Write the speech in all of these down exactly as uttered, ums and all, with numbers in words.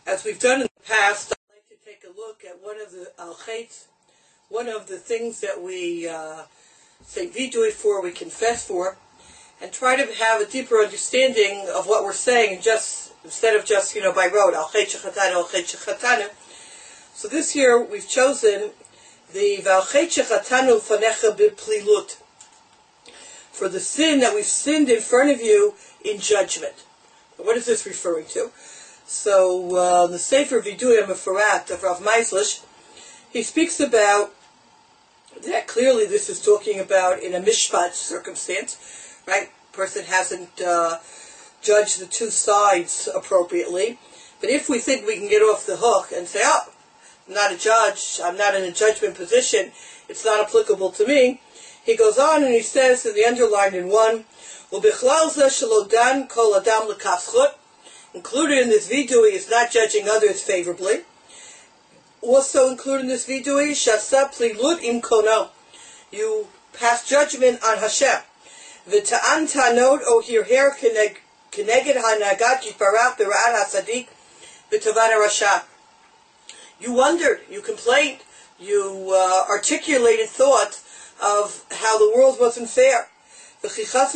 As we've done in the past, I'd like to take a look at one of the al-Chait, one of the things that we uh, say vidui for, we confess for, and try to have a deeper understanding of what we're saying, just instead of just, you know, by rote, al-Chait shechatanu, al-Chait shechatanu. So this year we've chosen the V'al-Chait shechatanu fanecha b'plilut, for the sin that we've sinned in front of you in judgment. What is this referring to? So uh, the Sefer Vidui HaMefurat of Rav Meislish, he speaks about that clearly this is talking about in a mishpat circumstance, right? Person hasn't uh, judged the two sides appropriately. But if we think we can get off the hook and say, oh, I'm not a judge, I'm not in a judgment position, it's not applicable to me, he goes on and he says in the underlined in one, U'bichlal zeh shelo dan kol adam l'kaf-chut, included in this vidui is not judging others favorably. Also included in this vidui, shasa plilut im kono, you pass judgment on Hashem. V'ta'an tanod o hirher keneged hanagat yitbarach b'ra'at hasadik v'tavad harasha. You wondered, you complained, you uh, articulated thoughts of how the world wasn't fair. And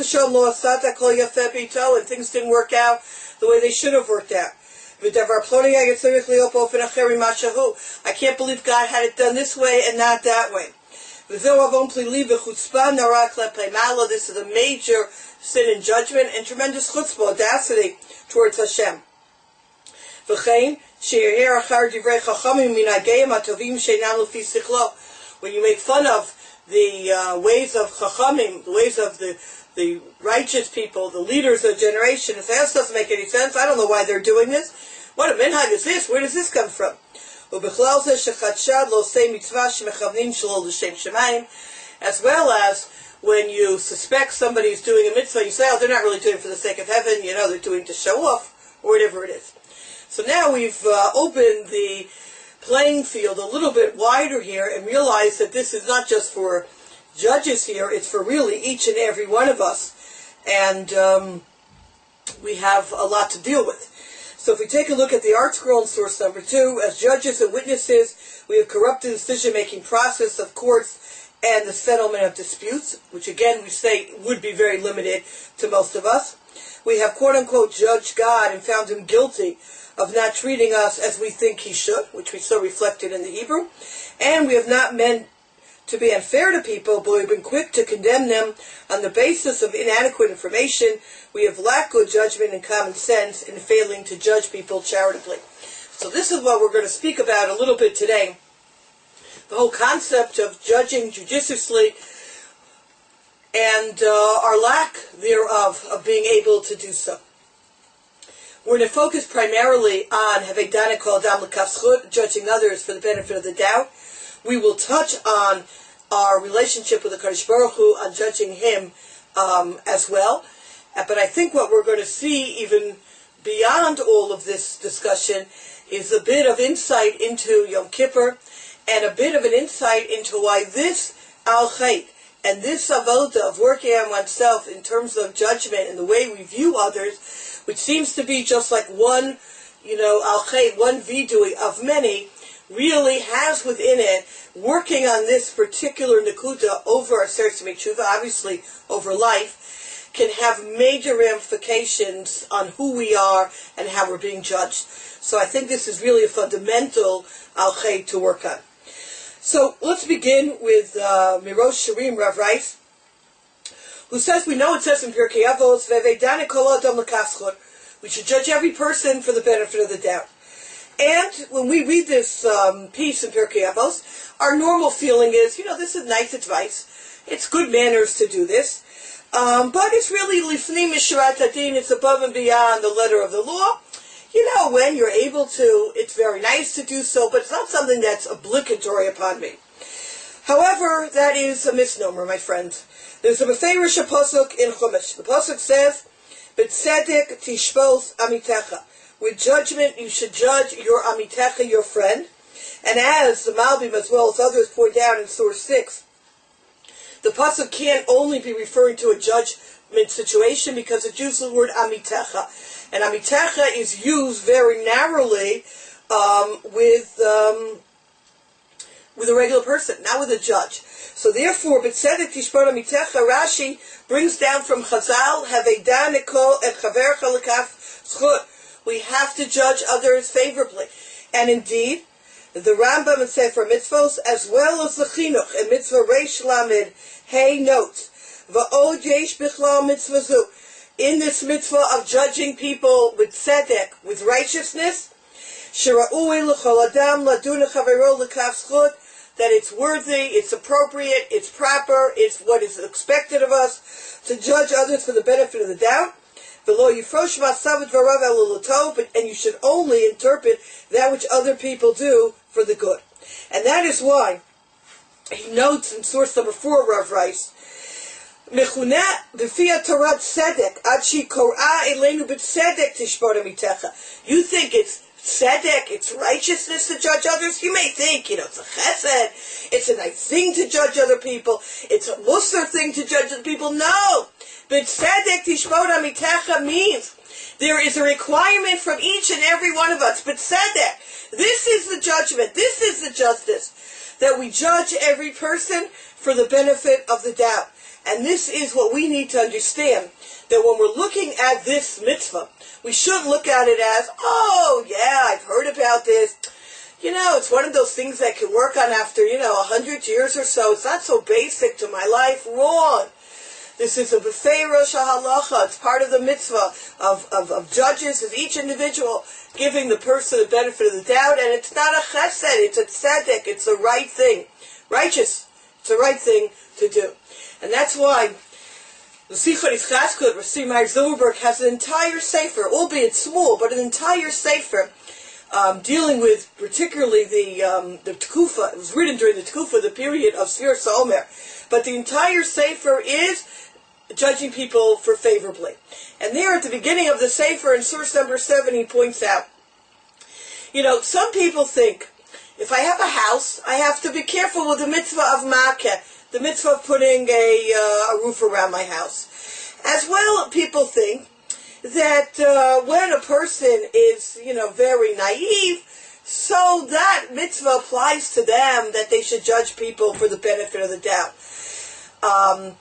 things didn't work out the way they should have worked out. I can't believe God had it done this way and not that way. This is a major sin and judgment and tremendous chutzpah, audacity towards Hashem. When you make fun of the uh, ways of Chachamim, the ways of the, the righteous people, the leaders of the generation, and say, this doesn't make any sense, I don't know why they're doing this. What a minhag is this? Where does this come from? As well as when you suspect somebody's doing a mitzvah, you say, oh, they're not really doing it for the sake of heaven, you know, they're doing it to show off, or whatever it is. So now we've uh, opened the playing field a little bit wider here and realize that this is not just for judges here, it's for really each and every one of us. And um, we have a lot to deal with. So if we take a look at the Art Scroll in source number two, as judges and witnesses, we have corrupted the decision-making process of courts and the settlement of disputes, which again we say would be very limited to most of us. We have quote-unquote judged God and found him guilty of not treating us as we think he should, which we saw reflected in the Hebrew. And we have not meant to be unfair to people, but we've been quick to condemn them on the basis of inadequate information. We have lacked good judgment and common sense in failing to judge people charitably. So this is what we're going to speak about a little bit today. The whole concept of judging judiciously and uh, our lack thereof of being able to do so. We're going to focus primarily on Havei Dana Kol Adam L'Kaf-Chut, judging others for the benefit of the doubt. We will touch on our relationship with the Kadosh Baruch Hu, on judging him um, as well. But I think what we're going to see even beyond all of this discussion is a bit of insight into Yom Kippur and a bit of an insight into why this al-Chait and this avoda of working on oneself in terms of judgment and the way we view others, which seems to be just like one, you know, al-Chait, one vidui of many, really has within it, working on this particular nakuda over Aseret Tshuva, obviously over life, can have major ramifications on who we are and how we're being judged. So I think this is really a fundamental al-Chait to work on. So let's begin with uh, Mirosh Shirim, Rav Rice, who says, we know it says in Pirkei Avos, V'evei dana kol adam l'kaf-chut, we should judge every person for the benefit of the doubt. And when we read this um, piece in Pirkei Avos, our normal feeling is, you know, this is nice advice. It's good manners to do this. Um, but it's really lifnim misharat hadin, it's above and beyond the letter of the law. You know, when you're able to, it's very nice to do so, but it's not something that's obligatory upon me. However, that is a misnomer, my friends. There's a Meferish pasuk in Chumash. The pasuk says, "B'tzedek tishpos amitecha." With judgment, you should judge your amitecha, your friend. And as the Malbim, as well as others, point out in source six, the pasuk can't only be referring to a judgment situation because it uses the word amitecha. And amitecha is used very narrowly um, with um, with a regular person, not with a judge. So therefore, B'tzedek Tishbar Mitecha, Rashi brings down from Chazal, Haveidah Nikol et Chavercha L'kaf Zchut. We have to judge others favorably. And indeed, the Rambam in Sefer Mitzvos, as well as the Chinuch in Mitzvah Reish Lamed, Hey notes, Va'od Yesh Bichlal Mitzvah Zu, in this mitzvah of judging people with tzedek, with righteousness, Shira'ui L'chol Adam Laduna Chavero L'kaf Zchut, that it's worthy, it's appropriate, it's proper, it's what is expected of us, to judge others for the benefit of the doubt. And you should only interpret that which other people do for the good. And that is why he notes in source number four, Rav writes, you think it's tzedek, it's righteousness to judge others? You may think, you know, it's a chesed, it's a nice thing to judge other people, it's a musar thing to judge other people. No! But tzedek tishbod amitecha means there is a requirement from each and every one of us. But tzedek, this is the judgment, this is the justice, that we judge every person for the benefit of the doubt. And this is what we need to understand, that when we're looking at this mitzvah, we shouldn't look at it as, oh yeah, I've heard about this. You know, it's one of those things I can work on after, you know, a hundred years or so. It's not so basic to my life. Wrong. This is a b'fei Rosh HaHalacha. It's part of the mitzvah of, of, of judges, of each individual, giving the person the benefit of the doubt. And it's not a chesed, it's a tzedek, it's the right thing. Righteous. It's the right thing to do. And that's why the Sichot Yitzchaskut, Rashi Meir Zilberberg, has an entire sefer, albeit small, but an entire sefer, um, dealing with particularly the um, the Tekufa. It was written during the Tekufa, the period of Sfir Omer. But the entire sefer is judging people for favorably. And there at the beginning of the sefer, in source number seven, he points out, you know, some people think, if I have a house, I have to be careful with the mitzvah of makeh, the mitzvah of putting a, uh, a roof around my house. As well, people think that uh, when a person is, you know, very naive, so that mitzvah applies to them, that they should judge people for the benefit of the doubt. Um,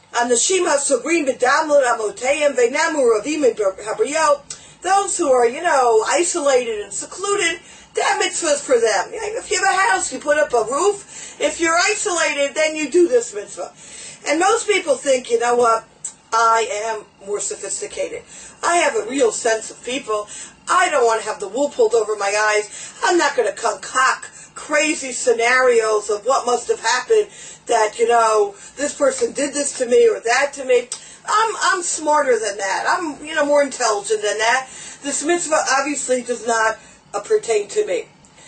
those who are, you know, isolated and secluded, that mitzvah is for them. If you have a house, you put up a roof. If you're isolated, then you do this mitzvah. And most people think, you know what, I am more sophisticated. I have a real sense of people. I don't want to have the wool pulled over my eyes. I'm not going to concoct crazy scenarios of what must have happened, that, you know, this person did this to me or that to me. I'm I'm smarter than that. I'm, you know, more intelligent than that. This mitzvah obviously does not uh, pertain to me.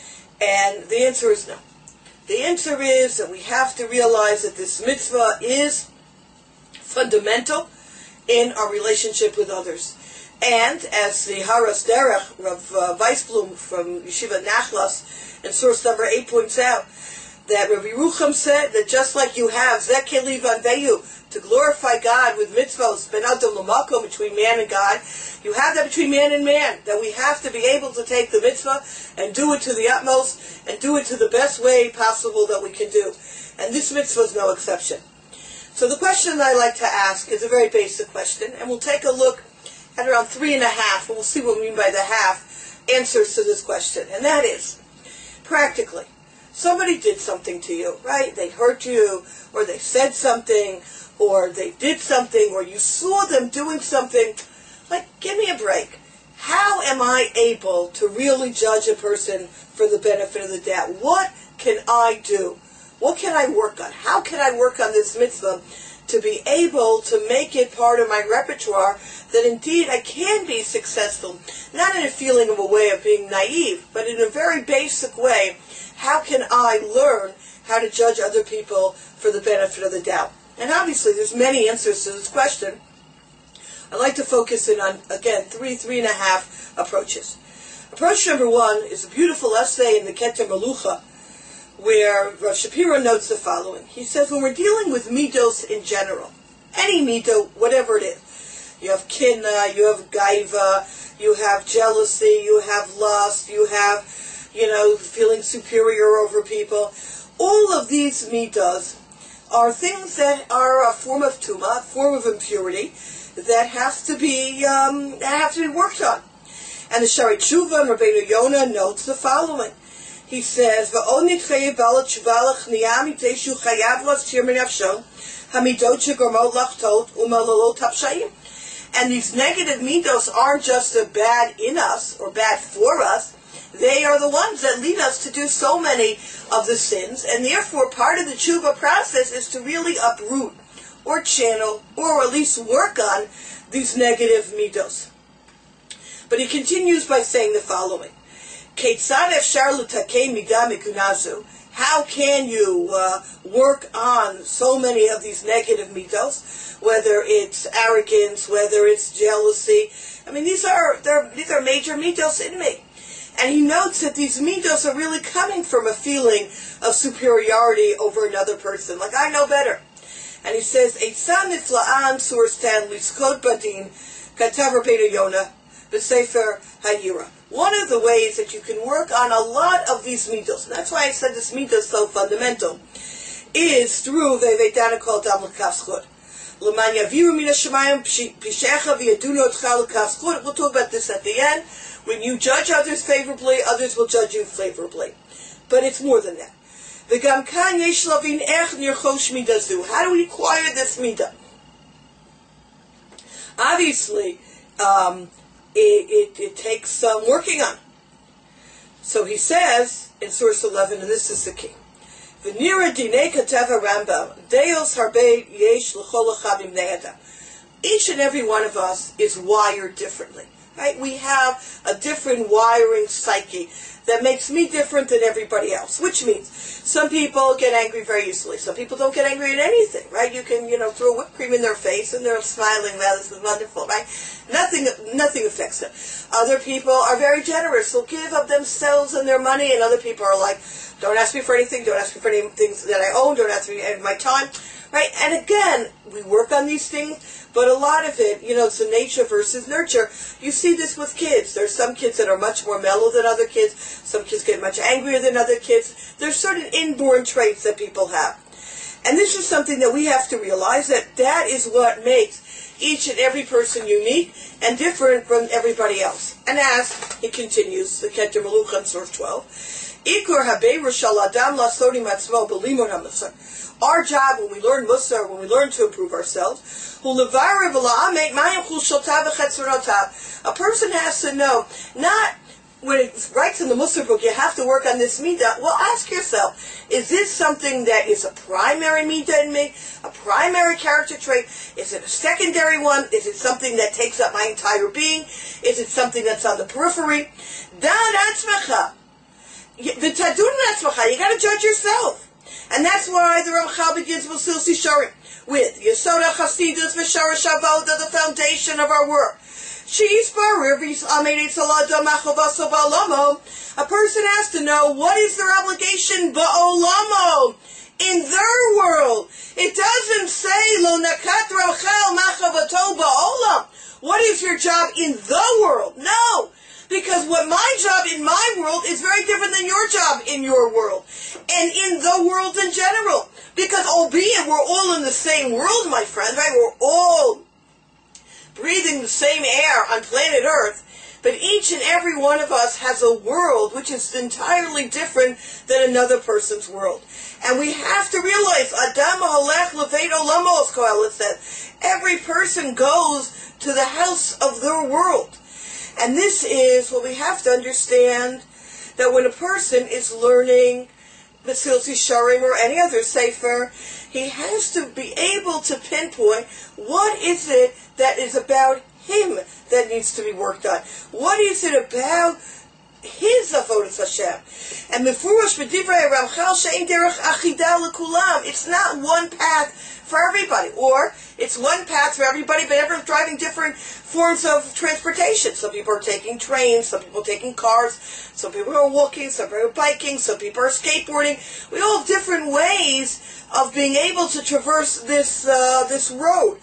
And the answer is no. The answer is that we have to realize that this mitzvah is fundamental in our relationship with others. And as the Haras Derech, Rav uh, Weisblum from Yeshiva Nachlas, in source number eight points out, that Rabbi Yerucham said that just like you have Zeh Keli Vanveyu, to glorify God with mitzvahs, ben adam l'makom, between man and God, you have that between man and man, that we have to be able to take the mitzvah and do it to the utmost, and do it to the best way possible that we can do. And this mitzvah is no exception. So the question I like to ask is a very basic question, and we'll take a look at around three and a half, and we'll see what we mean by the half, answers to this question. And that is, practically, somebody did something to you, right? They hurt you, or they said something, or they did something, or you saw them doing something. Like, give me a break. How am I able to really judge a person for the benefit of the doubt? What can I do? What can I work on? How can I work on this mitzvah to be able to make it part of my repertoire, that indeed I can be successful, not in a feeling of a way of being naive, but in a very basic way. How can I learn how to judge other people for the benefit of the doubt? And obviously there's many answers to this question. I'd like to focus in on, again, three, three and a half approaches. Approach number one is a beautiful essay in the Keter Melucha, where Rav Shapiro notes the following. He says, when we're dealing with midos in general, any mido, whatever it is, you have kinna, you have gaiva, you have jealousy, you have lust, you have, you know, feeling superior over people. All of these midas are things that are a form of tuma, a form of impurity, that has to be um, that have to be worked on. And the Shari Tshuva, Rabbeinu Yonah, notes the following. He says, "Va'od nitchei bala tshuva lechniya miteshu chayav lastir minafsho hamidot shegormot lachtot umalalot tapshayim." And these negative midos aren't just a bad in us or bad for us. They are the ones that lead us to do so many of the sins, and therefore part of the tshuva process is to really uproot or channel or at least work on these negative midos. But he continues by saying the following. Keitzad efshar l'takei midah mikunazu. How can you uh, work on so many of these negative midos, whether it's arrogance, whether it's jealousy? I mean, these are they're, these are major midos in me. And he notes that these midos are really coming from a feeling of superiority over another person, like I know better. And he says, Eitzah nifla'an sur stan liskod badin katav Rabbeinu Yonah b'sefer Hayira. One of the ways that you can work on a lot of these midos, and that's why I said this midos is so fundamental, is through the Vedana called Dam l'kaf L'man yaviru min hashamayim pishecha v'yadunu otcha l'kaf schut. We'll talk about this at the end. When you judge others favorably, others will judge you favorably. But it's more than that. V'gam kan yesh lavin ech nirchosh midazu. How do we acquire this midah? Obviously, um, it, it, it takes some um, working on. So he says in source eleven, and this is the key. V'nira dinei kateva Rambam deos harbe yesh l'chol echad imnei adam. Each and every one of us is wired differently. Right? We have a different wiring psyche that makes me different than everybody else, which means some people get angry very easily. Some people don't get angry at anything, right? You can, you know, throw whipped cream in their face and they're smiling, wow, this is wonderful, right? Nothing, nothing affects them. Other people are very generous. They'll give of themselves and their money, and other people are like, don't ask me for anything, don't ask me for any things that I own, don't ask me for my time, right? And again, we work on these things. But a lot of it, you know, it's the nature versus nurture. You see this with kids. There's some kids that are much more mellow than other kids. Some kids get much angrier than other kids. There's certain inborn traits that people have. And this is something that we have to realize, that that is what makes each and every person unique and different from everybody else. And as he continues, the Keter Melucha in source twelve, Ikur habeiru shal adam lasodi matzmo b'limud hamusar. Our job when we learn Musar, when we learn to improve ourselves, a person has to know, not when it writes in the Musar book, you have to work on this midah. Well, ask yourself, is this something that is a primary midah in me, a primary character trait? Is it a secondary one? Is it something that takes up my entire being? Is it something that's on the periphery? You got to judge yourself. And that's why the Ramchal begins with Sil Sisharim, with Yesoda Chasidus V'Sharash Avoda, the foundation of our work. A person has to know what is their obligation ba'olamo, in their world. It doesn't say Lo Nakat Ramchal Machavato Ba'olam. What is your job in the world? No. Because what my job in my world is very different than your job in your world. And in the world in general. Because albeit we're all in the same world, my friend, right? We're all breathing the same air on planet Earth. But each and every one of us has a world which is entirely different than another person's world. And we have to realize, Adam halech leveit olamo, as Kohelet said, every person goes to the house of their world. And this is what we have to understand, that when a person is learning Mesil Yesharim or any other sefer, he has to be able to pinpoint what is it that is about him that needs to be worked on. What is it about his avodas Hashem? And Mefurash b'divrei Ramchal she'ein derech achida l'kulam. It's not one path for everybody, or it's one path for everybody, but everyone's driving different forms of transportation. Some people are taking trains, some people are taking cars, some people are walking, some people are biking, some people are skateboarding. We all have different ways of being able to traverse this uh, this road.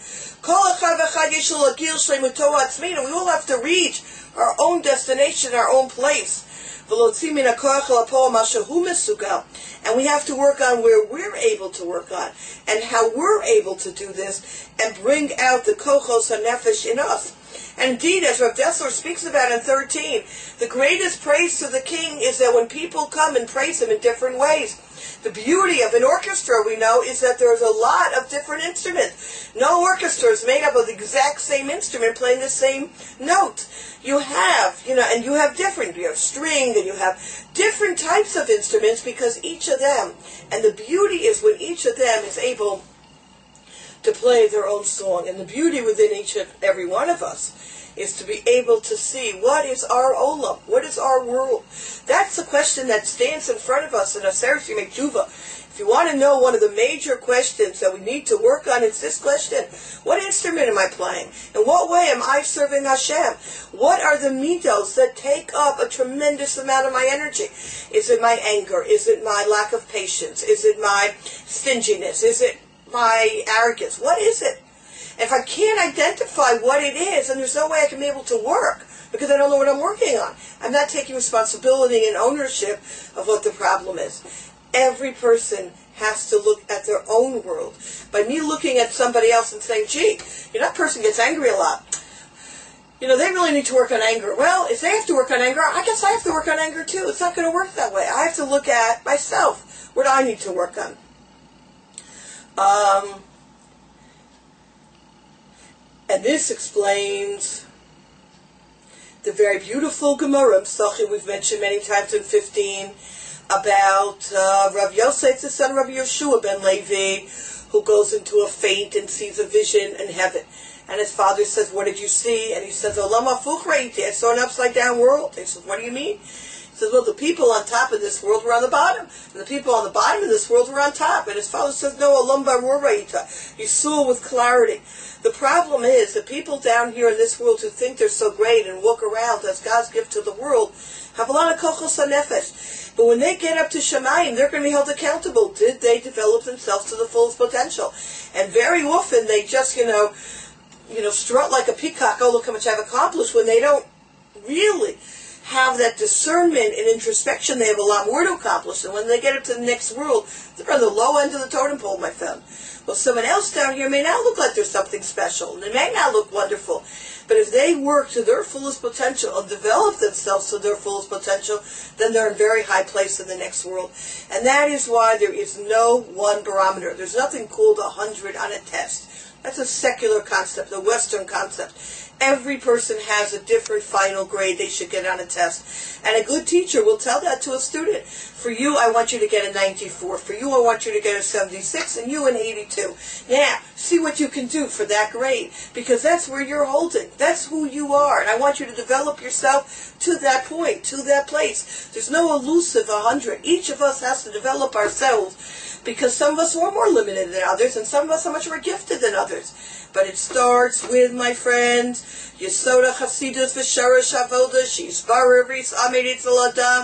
We all have to reach our own destination, our own place. And we have to work on where we're able to work on and how we're able to do this and bring out the kochos hanefesh in us. And indeed, as Rav Dessler speaks about in thirteen, the greatest praise to the king is that when people come and praise him in different ways. The beauty of an orchestra, we know, is that there's a lot of different instruments. No orchestra is made up of the exact same instrument playing the same note. You have, you know, and you have different, you have string, and you have different types of instruments because each of them, and the beauty is when each of them is able to play their own song. And the beauty within each and every one of us is to be able to see what is our olam, what is our world. That's the question that stands in front of us in Aseret Yemei Tshuva. If you want to know one of the major questions that we need to work on, it's this question: what instrument am I playing? In what way am I serving Hashem? What are the midos that take up a tremendous amount of my energy? Is it my anger? Is it my lack of patience? Is it my stinginess? Is it my arrogance? What is it? If I can't identify what it is, then there's no way I can be able to work because I don't know what I'm working on. I'm not taking responsibility and ownership of what the problem is. Every person has to look at their own world. By me looking at somebody else and saying, gee, you know, that person gets angry a lot. You know, they really need to work on anger. Well, if they have to work on anger, I guess I have to work on anger too. It's not going to work that way. I have to look at myself. What do I need to work on? Um... And this explains the very beautiful Gemara Psachim we've mentioned many times in fifteen about uh, Rav Yosef, the son of Rav Yeshua ben Levi, who goes into a faint and sees a vision in heaven. And his father says, what did you see? And he says, Olam hafuch re'iti, I saw an upside down world. He says, what do you mean? He says, well, the people on top of this world were on the bottom, and the people on the bottom of this world were on top. And his father says, no, Olam barur re'ita. You saw with clarity. The problem is the people down here in this world who think they're so great and walk around as God's gift to the world have a lot of kochos hanefesh. But when they get up to Shemayim, they're going to be held accountable. Did they develop themselves to the fullest potential? And very often they just, you know, you know, strut like a peacock, oh, look how much I've accomplished, when they don't really have that discernment and introspection. They have a lot more to accomplish. And when they get up to the next world, they're on the low end of the totem pole, my friend. Well, someone else down here may not look like there's something special, and they may not look wonderful. But if they work to their fullest potential and develop themselves to their fullest potential, then they're in a very high place in the next world. And that is why there is no one barometer. There's nothing called a hundred on a test. That's a secular concept, a Western concept. Every person has a different final grade they should get on a test. And a good teacher will tell that to a student. For you, I want you to get a ninety-four. For you, I want you to get a seventy-six, and you an eighty-two. Now, see what you can do for that grade, because that's where you're holding. That's who you are. And I want you to develop yourself to that point, to that place. There's no elusive one hundred. Each of us has to develop ourselves, because some of us are more limited than others, and some of us are much more gifted than others. But it starts with, my friends, Yesoda Chasidus V'Sharash Avoda Shizbarer V'Ris Amiritz L'Adam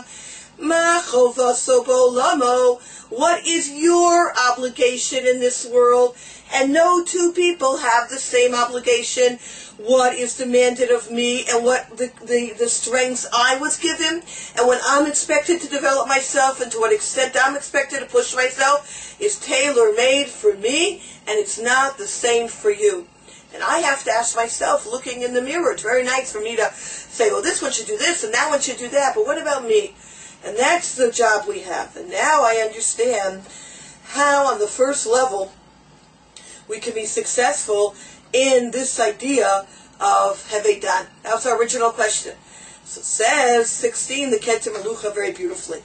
Ma Chovaso B'Olamo. What is your obligation in this world? And no two people have the same obligation. What is demanded of me, and what the, the, the strengths I was given, and when I'm expected to develop myself, and to what extent I'm expected to push myself, is tailor-made for me, and it's not the same for you. And I have to ask myself, looking in the mirror, it's very nice for me to say, well, this one should do this, and that one should do that, but what about me? And that's the job we have. And now I understand how, on the first level, we can be successful in this idea of Hevei Dan. That was our original question. So it says, sixteen, the Keter Melucha very beautifully.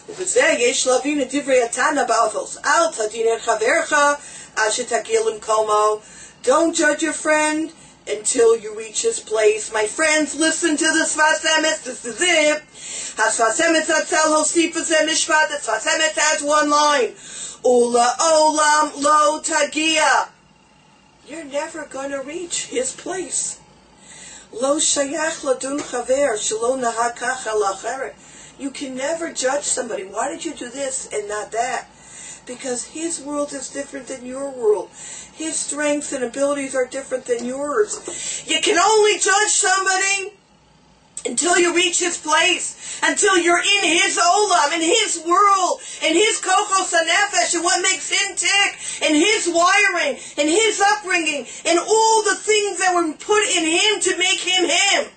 Don't judge your friend until you reach his place. My friends, listen to the Sfas Emes. This is it. HaSfas Emes Atzel Hosifas Mishpat. The Sfas Emes has one line. Ula Olam Lo Tagia. You're never going to reach his place. Lo Shayach Ladun Chaver Shelo Nahakach Alacheret. You can never judge somebody. Why did you do this and not that? Because his world is different than your world. His strengths and abilities are different than yours. You can only judge somebody until you reach his place, until you're in his olam, in his world, in his kochos hanefesh, and what makes him tick, in his wiring, in his upbringing, in all the things that were put in him to make him him.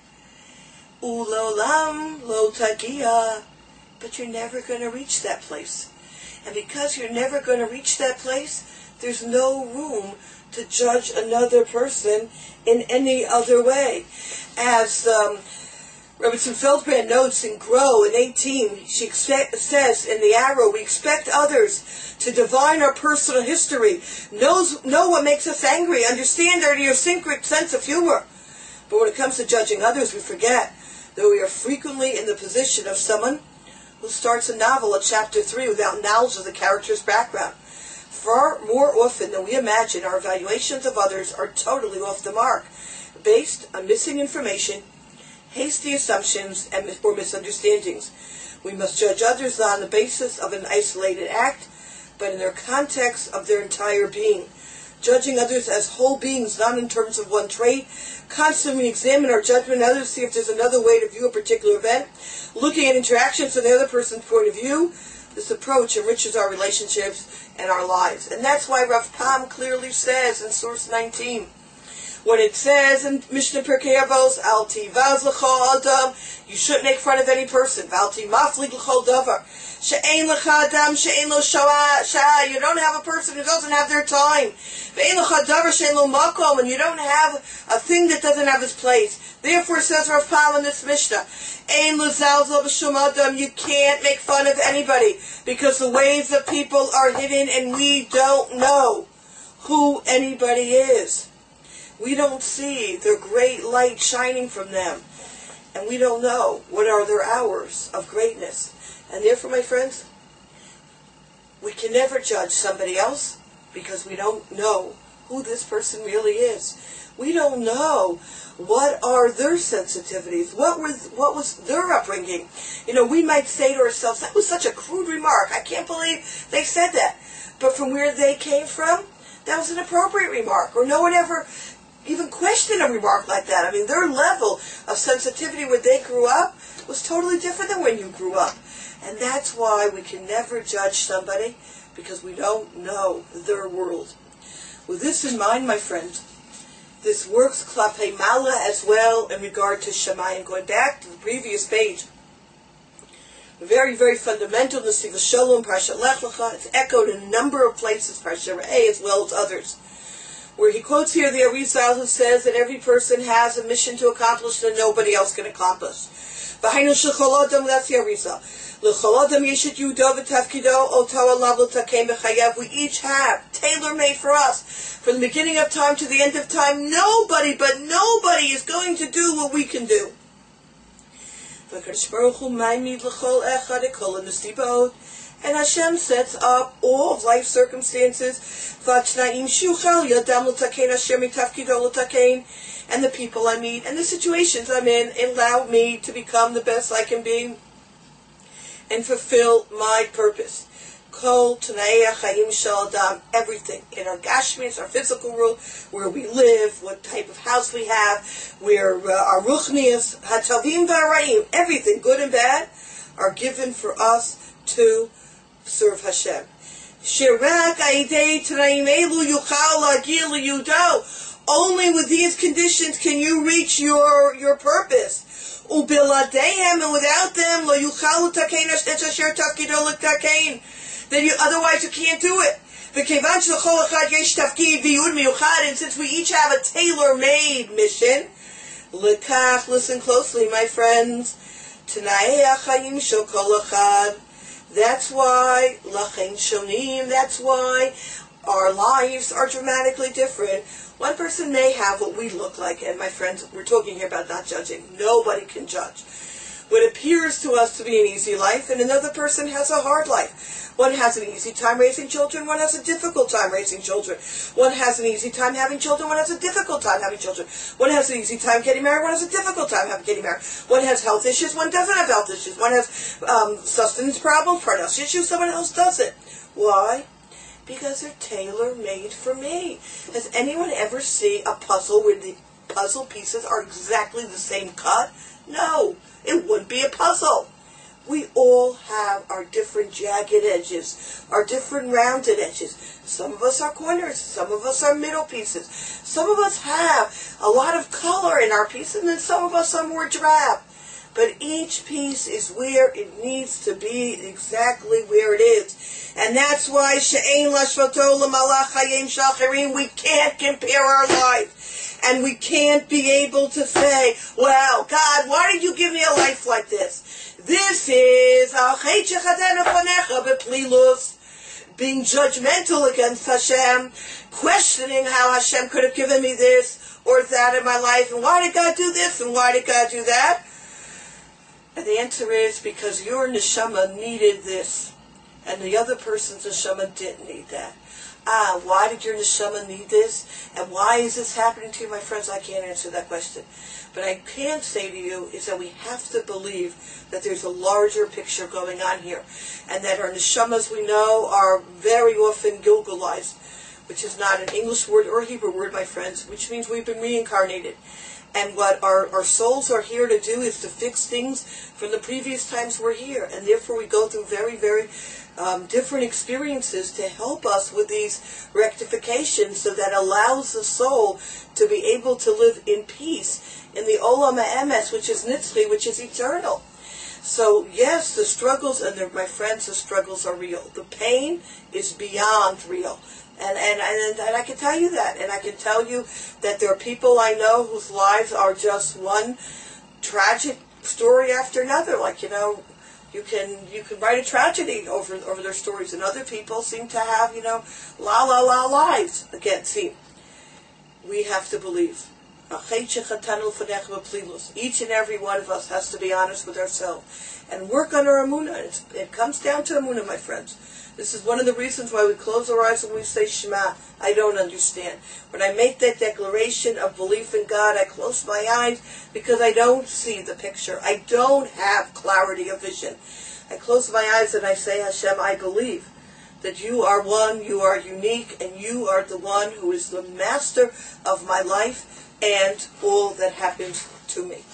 Ulolam lo tagia, but you're never going to reach that place. And because you're never going to reach that place, there's no room to judge another person in any other way. As um, Rebbetzin Feldbrand notes in Grow in eighteen, she expect, says in the arrow, we expect others to divine our personal history, knows, know what makes us angry, understand our idiosyncratic sense of humor. But when it comes to judging others, we forget that we are frequently in the position of someone who starts a novel at chapter three without knowledge of the character's background. Far more often than we imagine, our evaluations of others are totally off the mark, based on missing information, hasty assumptions, and or misunderstandings. We must judge others not on the basis of an isolated act, but in their context of their entire being. Judging others as whole beings, not in terms of one trait. Constantly examine our judgment of others, see if there's another way to view a particular event. Looking at interactions from the other person's point of view, this approach enriches our relationships and our lives. And that's why Rav Pam clearly says in source nineteen, when it says in Mishnah Pirkei Avos, Al tivaz l'chol adam, you shouldn't make fun of any person. Val timaflig l'chol davar. She'ein l'cha adam, she'ein lo sha'ah. You don't have a person who doesn't have their time. Ve'ein l'cha davar she'ein lo makom, and you don't have a thing that doesn't have its place. Therefore, says Rav Pam in this Mishnah, Ein l'zalzel b'shum adam, you can't make fun of anybody, because the ways of people are hidden and we don't know who anybody is. We don't see the great light shining from them. And we don't know what are their hours of greatness. And therefore, my friends, we can never judge somebody else because we don't know who this person really is. We don't know what are their sensitivities, what was what was their upbringing. You know, we might say to ourselves, that was such a crude remark. I can't believe they said that. But from where they came from, that was an appropriate remark. Or no one ever even question a remark like that. I mean, their level of sensitivity when they grew up was totally different than when you grew up. And that's why we can never judge somebody, because we don't know their world. With this in mind, my friends, this works Klapei Mala as well in regard to Shemayim. Going back to the previous page, very, very fundamental to see the Shalom, Parashat Lech Lecha. It's echoed in a number of places, Parashat Re'eh as well as others, where he quotes here the Arizal, who says that every person has a mission to accomplish that nobody else can accomplish. V'hainu shechol adam, that's the Arizal. L'chol adam yeshet yudo v'tafkido oto alav l'takein b'chayav. We each have, tailor-made for us, from the beginning of time to the end of time. Nobody, but nobody is going to do what we can do. V'kadosh Baruch Hu ma'amid l'chol echad ekol ha'nesibaot. And Hashem sets up all of life circumstances, and the people I meet, and the situations I'm in, allow me to become the best I can be, and fulfill my purpose. Kol Tanei Chayim Shel Adam, everything in our Gashmis, our physical world, where we live, what type of house we have, where uh, our Ruchnias, Hatavim V'Arayim, everything, good and bad, are given for us to serve Hashem. Only with these conditions can you reach your your purpose. And without them, then you, otherwise you can't do it. And since we each have a tailor-made mission, listen closely, my friends. That's why, Lachain Shonim, that's why our lives are dramatically different. One person may have what we look like, and my friends, we're talking here about not judging. Nobody can judge. What appears to us to be an easy life, and another person has a hard life. One has an easy time raising children, one has a difficult time raising children. One has an easy time having children, one has a difficult time having children. One has an easy time getting married, one has a difficult time having getting married. One has health issues, one doesn't have health issues. One has um, sustenance problems, parnus issues, someone else doesn't. Why? Because they're tailor-made for me. Has anyone ever seen a puzzle where the puzzle pieces are exactly the same cut? No, it wouldn't be a puzzle. We all have our different jagged edges, our different rounded edges. Some of us are corners, some of us are middle pieces. Some of us have a lot of color in our piece, and then some of us are more drab. But each piece is where it needs to be, exactly where it is. And that's why she'ein lashvato l'malach hayim shachirim, we can't compare our life. And we can't be able to say, well, God, why did you give me a life like this? This is being judgmental against Hashem, questioning how Hashem could have given me this or that in my life, and why did God do this, and why did God do that? And the answer is because your neshama needed this, and the other person's neshama didn't need that. Ah, why did your neshama need this? And why is this happening to you, my friends? I can't answer that question. But I can say to you is that we have to believe that there's a larger picture going on here. And that our neshamas, we know, are very often gilgalized, which is not an English word or a Hebrew word, my friends, which means we've been reincarnated. And what our, our souls are here to do is to fix things from the previous times we're here. And therefore we go through very, very um, different experiences to help us with these rectifications, so that allows the soul to be able to live in peace in the Olam HaEmes, which is Nitzchi, which is eternal. So yes, the struggles, and the, my friends, the struggles are real. The pain is beyond real. And, and, and, and I can tell you that. And I can tell you that there are people I know whose lives are just one tragic story after another. Like, you know, you can you can write a tragedy over over their stories. And other people seem to have, you know, la la la lives. Again, see, we have to believe. Each and every one of us has to be honest with ourselves and work on our emunah. It's, it comes down to emunah, my friends. This is one of the reasons why we close our eyes when we say Shema. I don't understand. When I make that declaration of belief in God, I close my eyes because I don't see the picture. I don't have clarity of vision. I close my eyes and I say, Hashem, I believe that you are one, you are unique, and you are the one who is the master of my life and all that happens to me.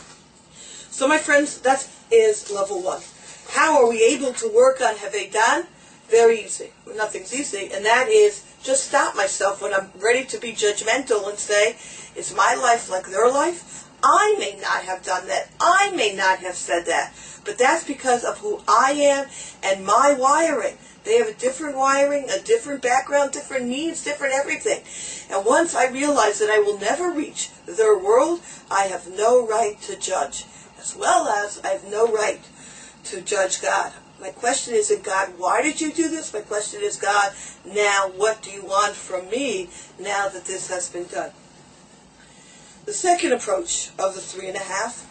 So my friends, that is level one. How are we able to work on Havedan? Very easy. Nothing's easy. And that is just stop myself when I'm ready to be judgmental and say, is my life like their life? I may not have done that. I may not have said that. But that's because of who I am and my wiring. They have a different wiring, a different background, different needs, different everything. And once I realize that I will never reach their world, I have no right to judge. As well as I have no right to judge God. My question isn't, God, why did you do this? My question is, God, now what do you want from me now that this has been done? The second approach of the three and a half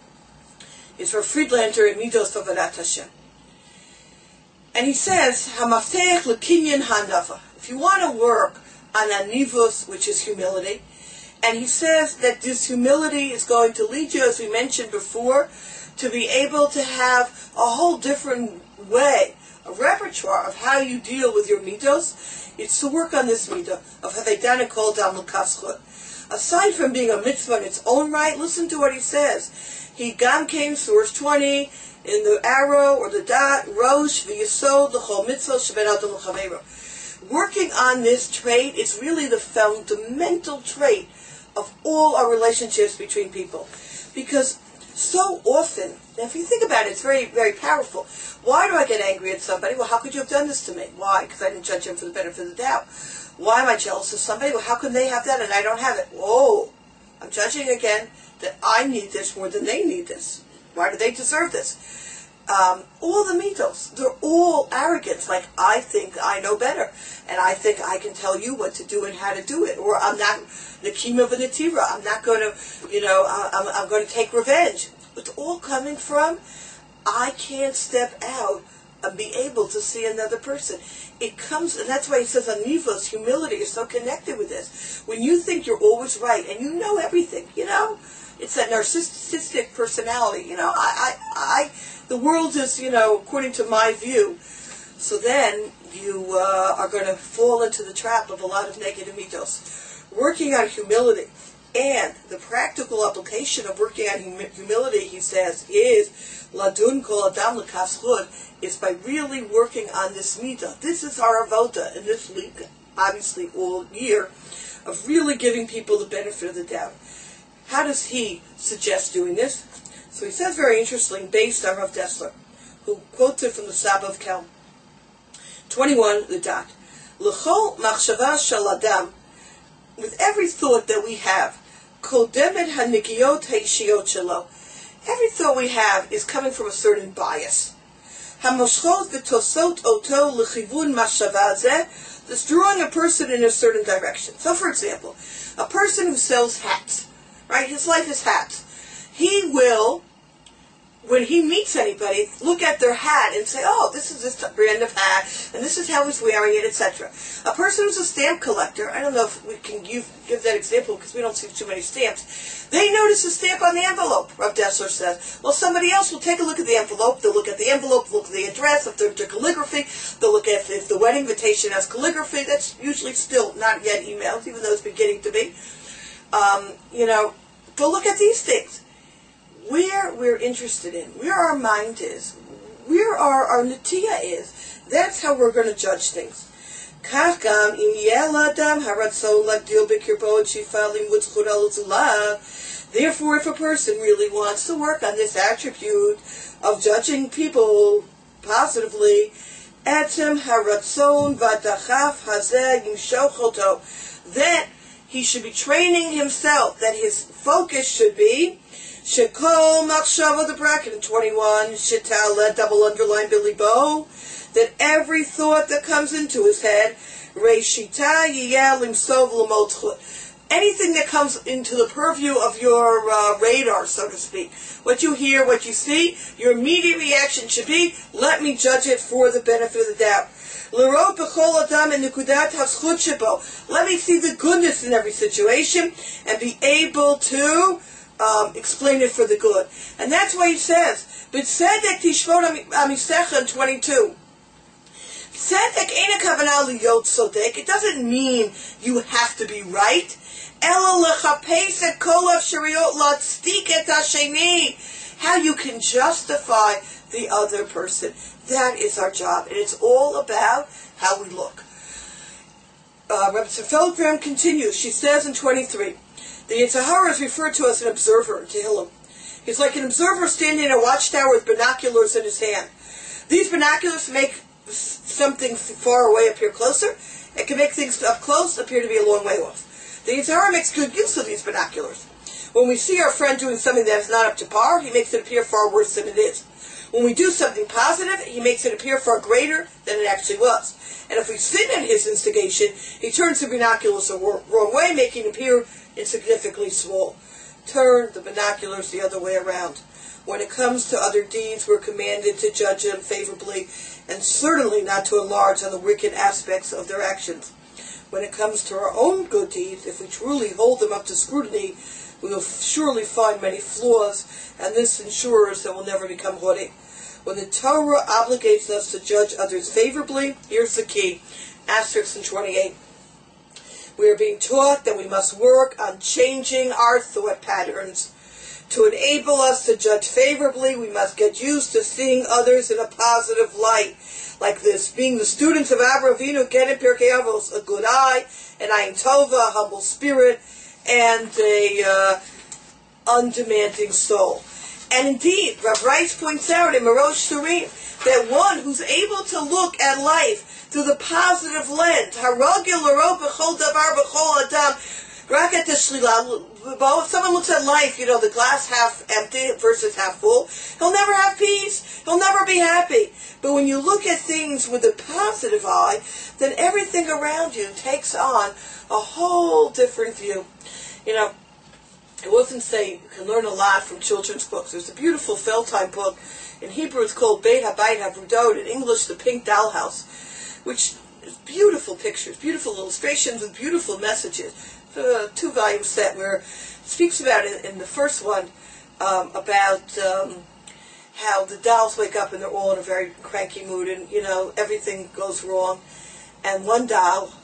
is for Friedlander in Midos Avodat Hashem. And he says, Hamafteach lekinyan hanava. If you want to work on anivus, which is humility, and he says that this humility is going to lead you, as we mentioned before, to be able to have a whole different way, a repertoire of how you deal with your midos. It's to work on this midah of Havedan Kol Dam L'Kaschut. Aside from being a mitzvah in its own right, listen to what he says. He gam came, source twenty, in the arrow or the dot, rosh v'yisod l'chol mitzvah sheben adam l'chaveiro. Working on this trait is really the fundamental trait of all our relationships between people. Because so often, now if you think about it, it's very, very powerful. Why do I get angry at somebody? Well, how could you have done this to me? Why? Because I didn't judge him for the benefit of the doubt. Why am I jealous of somebody? Well, how can they have that and I don't have it? Whoa! I'm judging again that I need this more than they need this. Why do they deserve this? Um, all the mitos, they're all arrogance. Like, I think I know better. And I think I can tell you what to do and how to do it. Or I'm not Nakim of a Natira. I'm not going to, you know, I'm, I'm going to take revenge. It's all coming from, I can't step out and be able to see another person. It comes, and that's why he says anivos, humility is so connected with this. When you think you're always right and you know everything, you know, it's that narcissistic personality, you know, I, I, I, the world is, you know, according to my view. So then you uh, are going to fall into the trap of a lot of negative mitos. Working on humility And the practical application of working on hum- humility, he says, is ladun kol adam l'kaschud, is by really working on this midah. This is our avoda in this week, obviously all year, of really giving people the benefit of the doubt. How does he suggest doing this? So he says very interesting, based on Rav Dessler, who quotes it from the Saba of Kelm. twenty-one, the dot. L'chol machshava shel adam, with every thought that we have, kodemet hanikiyot haishiyot shelo, every thought we have is coming from a certain bias. Hamoshchot v'tosot oto l'chivun machshava zeh, that's drawing a person in a certain direction. So, for example, a person who sells hats, right? His life is hats. He will, when he meets anybody, look at their hat and say, oh, this is this brand of hat, and this is how he's wearing it, et cetera. A person who's a stamp collector, I don't know if we can give, give that example because we don't see too many stamps, they notice a stamp on the envelope, Rav Dessler says. Well, somebody else will take a look at the envelope, they'll look at the envelope, look at the address, if there's calligraphy, they'll look at if the wedding invitation has calligraphy. That's usually still not yet emailed, even though it's beginning to be. Um, you know, they'll look at these things. Where we're interested in, where our mind is, where our, our natiya is, that's how we're going to judge things. Therefore, if a person really wants to work on this attribute of judging people positively, then he should be training himself, that his focus should be Shekol Machshava, the bracket in twenty-one, Shitala, double underline Billy Bo, that every thought that comes into his head, Reishita Yiyah Limsov Lamotchut, anything that comes into the purview of your uh, radar, so to speak, what you hear, what you see, your immediate reaction should be, let me judge it for the benefit of the doubt. L'rot b'chol adam and nekudat haschut shebo, let me see the goodness in every situation and be able to Um, explain it for the good. And that's why he says, B'tzedek tishvot amisecha in twenty-two. Tzedek ain't a kavanah liyot sodek. It doesn't mean you have to be right. Ela lechapes et kol afshariot latzdik et hasheni. How you can justify the other person. That is our job. And it's all about how we look. Uh, Rebbe Feldgram continues. She says in twenty-three, the Yetzer Hara is referred to as an observer in Tehillim. He's like an observer standing in a watchtower with binoculars in his hand. These binoculars make something far away appear closer. It can make things up close appear to be a long way off. The Yetzer Hara makes good use of these binoculars. When we see our friend doing something that is not up to par, he makes it appear far worse than it is. When we do something positive, he makes it appear far greater than it actually was. And if we sin at his instigation, he turns the binoculars the wrong way, making it appear insignificantly small. Turn the binoculars the other way around. When it comes to other deeds, we're commanded to judge them favorably and certainly not to enlarge on the wicked aspects of their actions. When it comes to our own good deeds, if we truly hold them up to scrutiny, we will surely find many flaws, and this ensures that we'll never become haughty. When the Torah obligates us to judge others favorably, here's the key, asterisk in twenty-eight. We are being taught that we must work on changing our thought patterns. To enable us to judge favorably, we must get used to seeing others in a positive light. Like this, being the students of Avraham Avinu, get in Pirkei Avos, a good eye, an ayin tova, a humble spirit, and a uh, undemanding soul. And indeed, Rav Rice points out in Marosh Surim that one who's able to look at life through the positive lens, haragil l'ro b'chol davar b'chol adam, raket shlila. If someone looks at life, you know, the glass half empty versus half full, he'll never have peace. He'll never be happy. But when you look at things with a positive eye, then everything around you takes on a whole different view. You know, I often say you can learn a lot from children's books. There's a beautiful Feldheim book. In Hebrew it's called Beit HaBayit HaVrudot. In English, The Pink Dollhouse, which is beautiful pictures, beautiful illustrations with beautiful messages. It's a two-volume set where it speaks about it in the first one, um, about um, how the dolls wake up and they're all in a very cranky mood and, you know, everything goes wrong. And one doll,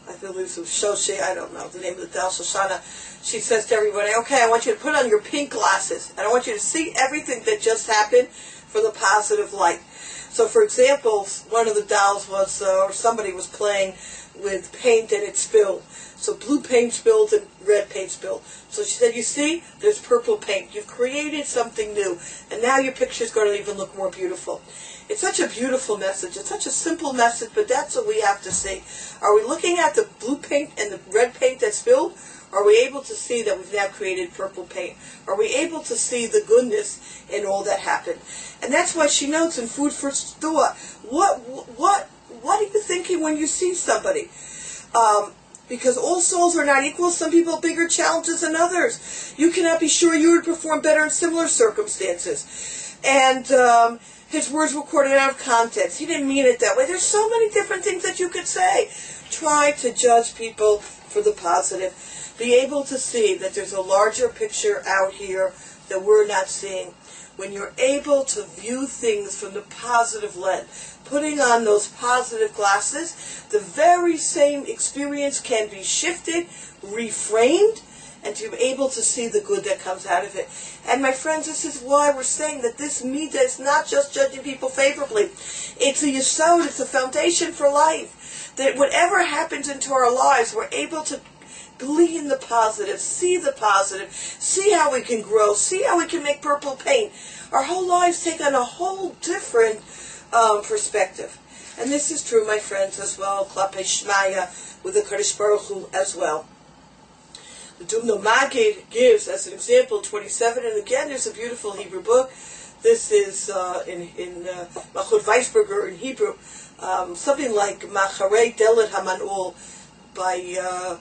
I believe it was Shoshi, I don't know the name of the Dal Shoshana. She says to everybody, okay, I want you to put on your pink glasses, and I want you to see everything that just happened from the positive light. So, for example, one of the dolls was, uh, or somebody was playing with paint and it spilled. So blue paint spilled and red paint spilled. So she said, you see, there's purple paint. You've created something new, and now your picture's going to even look more beautiful. It's such a beautiful message. It's such a simple message, but that's what we have to see. Are we looking at the blue paint and the red paint that spilled? Are we able to see that we've now created purple paint? Are we able to see the goodness in all that happened? And that's why she notes in Food for Thought, what, what, what are you thinking when you see somebody? Um, because all souls are not equal. Some people have bigger challenges than others. You cannot be sure you would perform better in similar circumstances. And um, his words were quoted out of context. He didn't mean it that way. There's so many different things that you could say. Try to judge people for the positive. Be able to see that there's a larger picture out here that we're not seeing. When you're able to view things from the positive lens, putting on those positive glasses, the very same experience can be shifted, reframed, and to be able to see the good that comes out of it. And my friends, this is why we're saying that this midah is not just judging people favorably. It's a yesod, it's a foundation for life. That whatever happens into our lives, we're able to glean the positive, see the positive, see how we can grow, see how we can make purple paint. Our whole lives take on a whole different um, perspective. And this is true, my friends, as well, Klapei Shmaya, with the Kadosh Baruch Hu as well. The Dubno Magid gives, as an example, twenty-seven, and again, there's a beautiful Hebrew book. This is uh, in, in uh, Machut Weisberger in Hebrew, um, something like Macharei Delet Hamanul, by... Uh,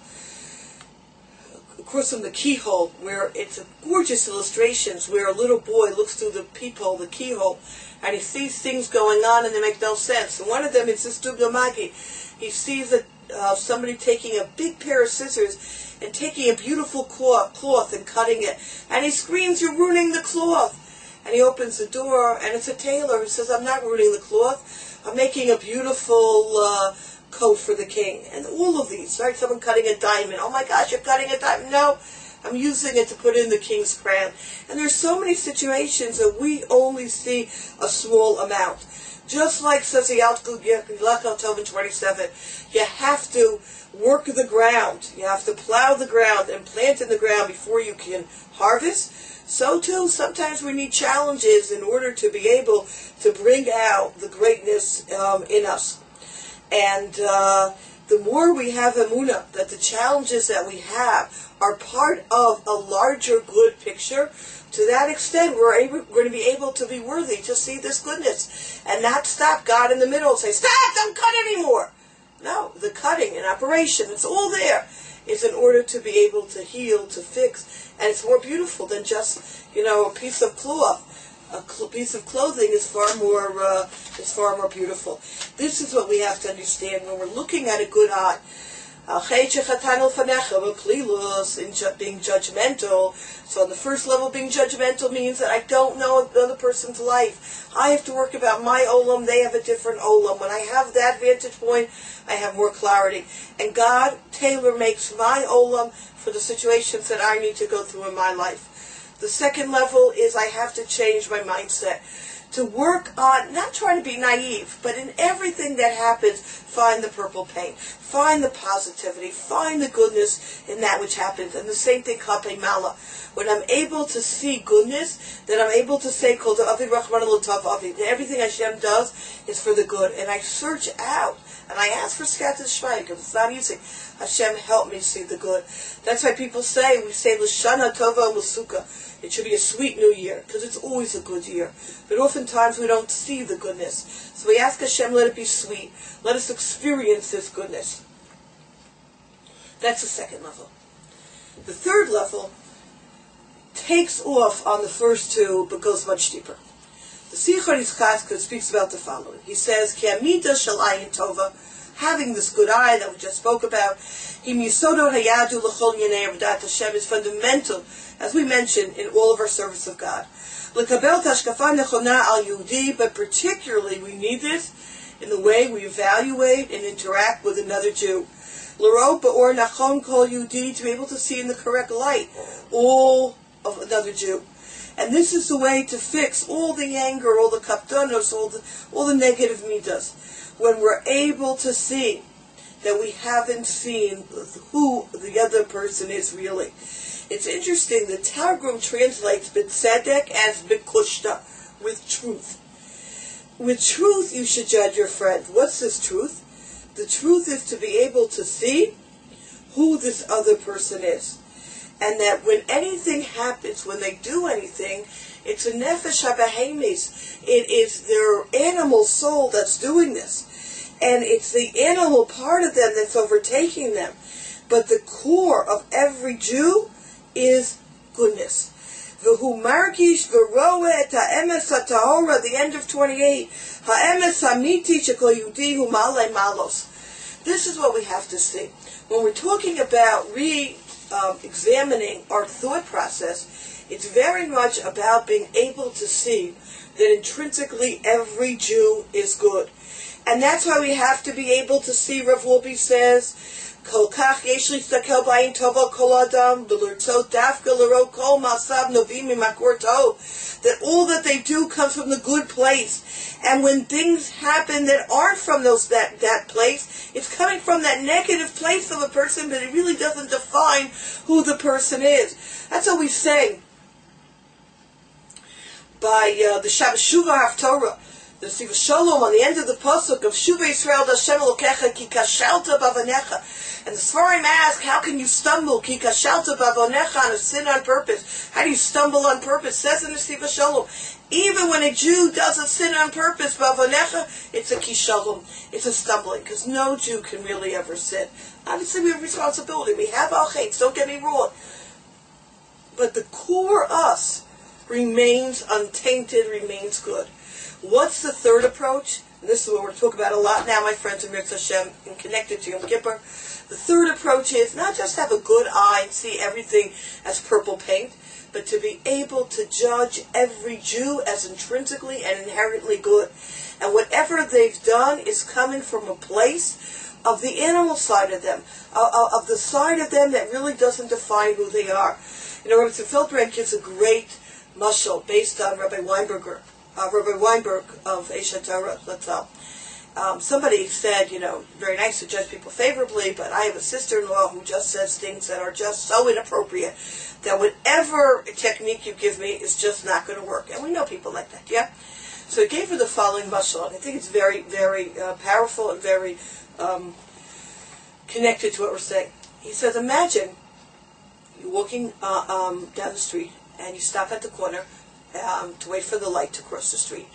Of course, from the keyhole, where it's a gorgeous illustrations where a little boy looks through the peephole, the keyhole, and he sees things going on and they make no sense. And one of them is this Dubno Magi. He sees a, uh, somebody taking a big pair of scissors and taking a beautiful cloth, cloth and cutting it. And he screams, "You're ruining the cloth!" And he opens the door, and it's a tailor who says, "I'm not ruining the cloth. I'm making a beautiful... Uh, coat for the king." And all of these, right? Someone cutting a diamond. Oh my gosh, you're cutting a diamond. No, I'm using it to put in the king's crown. And there's so many situations that we only see a small amount. Just like says the Yalkut twenty-seven, you have to work the ground. You have to plow the ground and plant in the ground before you can harvest. So too, sometimes we need challenges in order to be able to bring out the greatness um, in us. And uh, the more we have emunah, that the challenges that we have are part of a larger good picture, to that extent we're, able, we're going to be able to be worthy to see this goodness and not stop God in the middle and say, "Stop, don't cut anymore." No, the cutting and operation, it's all there, is in order to be able to heal, to fix, and it's more beautiful than just, you know, a piece of cloth. A cl- piece of clothing is far more uh, is far more beautiful. This is what we have to understand when we're looking at a good eye. In ju- being judgmental. So on the first level, being judgmental means that I don't know another person's life. I have to work about my olam. They have a different olam. When I have that vantage point, I have more clarity. And God tailor makes my olam for the situations that I need to go through in my life. The second level is I have to change my mindset. To work on, not trying to be naive, but in everything that happens, find the purple paint. Find the positivity. Find the goodness in that which happens. And the same thing, Kapei Mala. When I'm able to see goodness, then I'm able to say, Kol Avi Rachman L'Tov Avi. Everything Hashem does is for the good. And I search out, and I ask for Skat Shmai, because it's not easy. Hashem, help me see the good. That's why people say, we say, L'Shana Tova L'Sukkah. It should be a sweet new year, because it's always a good year. But oftentimes we don't see the goodness. So we ask Hashem, let it be sweet. Let us experience this goodness. That's the second level. The third level takes off on the first two, but goes much deeper. The Sichar Yischaska speaks about the following. He says, Ki amida shel ayin tova, having this good eye that we just spoke about, Him yisodo hayadu l'chol yenei avodat Hashem, is fundamental, as we mentioned, in all of our service of God. L'kabel tashkafa nechona al Yehudi, but particularly we need this in the way we evaluate and interact with another Jew. L'ro ba'or nachon kol Yehudi, to be able to see in the correct light all of another Jew. And this is the way to fix all the anger, all the kapdonos, all the, all the negative midas. When we're able to see that we haven't seen who the other person is really. It's interesting, the Targum translates b'tzedek as b'kushta, with truth. With truth you should judge your friend. What's this truth? The truth is to be able to see who this other person is. And that when anything happens, when they do anything, it's a nefesh habahemis. It is their animal soul that's doing this. And it's the animal part of them that's overtaking them. But the core of every Jew is goodness. V'hu margish v'roeh et ha'emes ha'tahora, the end of twenty-eight. Ha'emes ha'miti shekol Yehudi hu malei malos. This is what we have to see. When we're talking about re-examining um, our thought process, it's very much about being able to see that intrinsically every Jew is good. And that's why we have to be able to see, Rav Wolbe says, Kol kach yesh listakel b'ayin tova kol adam, v'lurtzot dafka l'ro kol masav novim mimakor tov, that all that they do comes from the good place. And when things happen that aren't from those that, that place, it's coming from that negative place of a person, but it really doesn't define who the person is. That's what we say by uh, the Shabbat Shuvah Haftorah. The Siva Shalom on the end of the pasuk of Shuva Yisrael Hashem Elokecha ki kashalta bavonecha, and the Sfarim ask, how can you stumble ki kashalta bavonecha, on a sin on purpose? How do you stumble on purpose? Says in the Siva Shalom, even when a Jew does a sin on purpose, bavonecha, it's a kishalom, it's a stumbling, because no Jew can really ever sin. Obviously, we have responsibility. We have our chates. Don't get me wrong, but the core us remains untainted, remains good. What's the third approach? And this is what we're talking about a lot now, my friends, in Mirz Hashem, and connected to Yom Kippur. The third approach is not just have a good eye and see everything as purple paint, but to be able to judge every Jew as intrinsically and inherently good. And whatever they've done is coming from a place of the animal side of them, uh, of the side of them that really doesn't define who they are. You know, Rabbi Feldbrand gives a great mashal based on Rabbi Weinberger. Uh, Rabbi Weinberg of Eish HaTorah, let's tell. Um, somebody said, you know, very nice to judge people favorably, but I have a sister-in-law who just says things that are just so inappropriate that whatever technique you give me is just not going to work. And we know people like that, yeah? So he gave her the following mashal, and I think it's very, very uh, powerful and very um, connected to what we're saying. He says, imagine you're walking uh, um, down the street, and you stop at the corner, Um, to wait for the light to cross the street,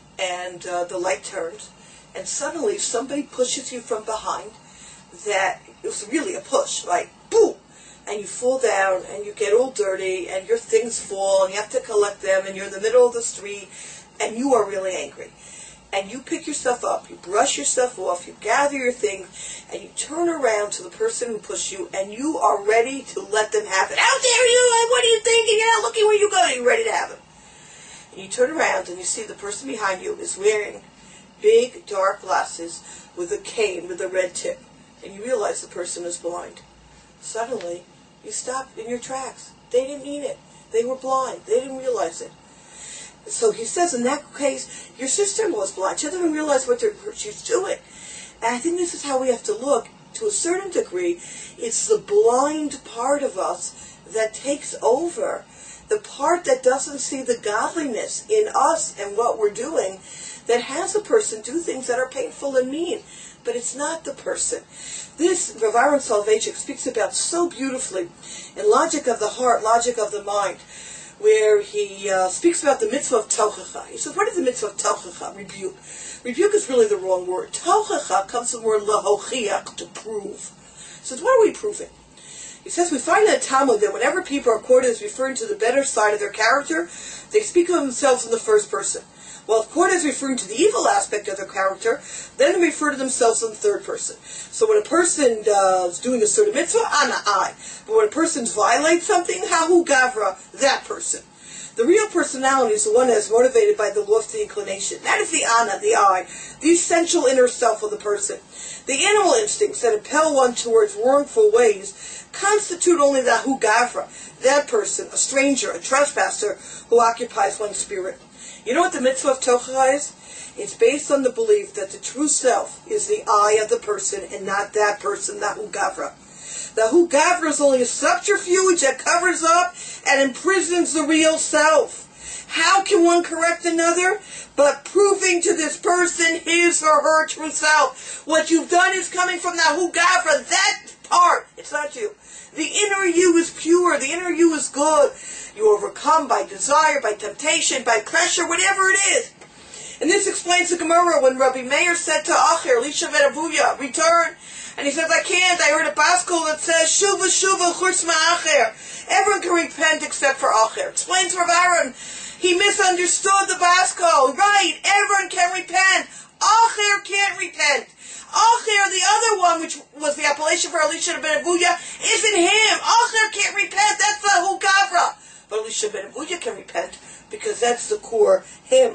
and uh, the light turns, and suddenly somebody pushes you from behind. That it was really a push, like boom, and you fall down, and you get all dirty, and your things fall, and you have to collect them, and you're in the middle of the street, and you are really angry, and you pick yourself up, you brush yourself off, you gather your things, and you turn around to the person who pushed you, and you are ready to let them have it. How dare you? What are you thinking? You're not looking where you go. You're ready to have it. You turn around and you see the person behind you is wearing big dark glasses with a cane with a red tip, and you realize the person is blind. Suddenly, you stop in your tracks. They didn't mean it. They were blind. They didn't realize it. So he says, in that case, your sister-in-law is blind. She doesn't even realize what she's doing. And I think this is how we have to look. To a certain degree, it's the blind part of us that takes over. The part that doesn't see the godliness in us and what we're doing, that has a person do things that are painful and mean. But it's not the person. This Rav Aaron Soloveitchik speaks about so beautifully in Logic of the Heart, Logic of the Mind, where he uh, speaks about the mitzvah of tochacha. He says, what is the mitzvah of tochacha? Rebuke. Rebuke is really the wrong word. Tochacha comes from the word lahochiach, to prove. He says, what are we proving? He says, we find in the Talmud that whenever people are quoted as referring to the better side of their character, they speak of themselves in the first person. Well, if quoted as referring to the evil aspect of their character, then they refer to themselves in the third person. So when a person uh, is doing a certain mitzvah, ana I. But when a person violates something, hahu gavra, that person. The real personality is the one that is motivated by the lofty inclination. That is the ana, the I, the essential inner self of the person. The animal instincts that impel one towards wrongful ways constitute only the hu gavra, that person, a stranger, a trespasser, who occupies one's spirit. You know what the mitzvah of Tocha is? It's based on the belief that the true self is the I of the person and not that person, the hu gavra. The hu gavra is only a subterfuge that covers up and imprisons the real self. How can one correct another? But proving to this person his or her true self. What you've done is coming from the hu gavra, that part. It's not you. The inner you is pure. The inner you is good. You overcome by desire, by temptation, by pressure, whatever it is. And this explains the Gemara when Rabbi Meir said to Acher, Elisha ben Avuya, return. And he says, I can't. I heard a Baskel that says, Shuva, Shuva, Chutz ma'acher. Everyone can repent except for Acher. Explains Rav Aaron. He misunderstood the Baskel. Right, everyone can repent. Acher can't repent. Acher, the other one, which was the appellation for Elisha ben Avuya, isn't him. Acher can't repent. That's the hu gavra. But Elisha ben Avuya can repent because that's the core him.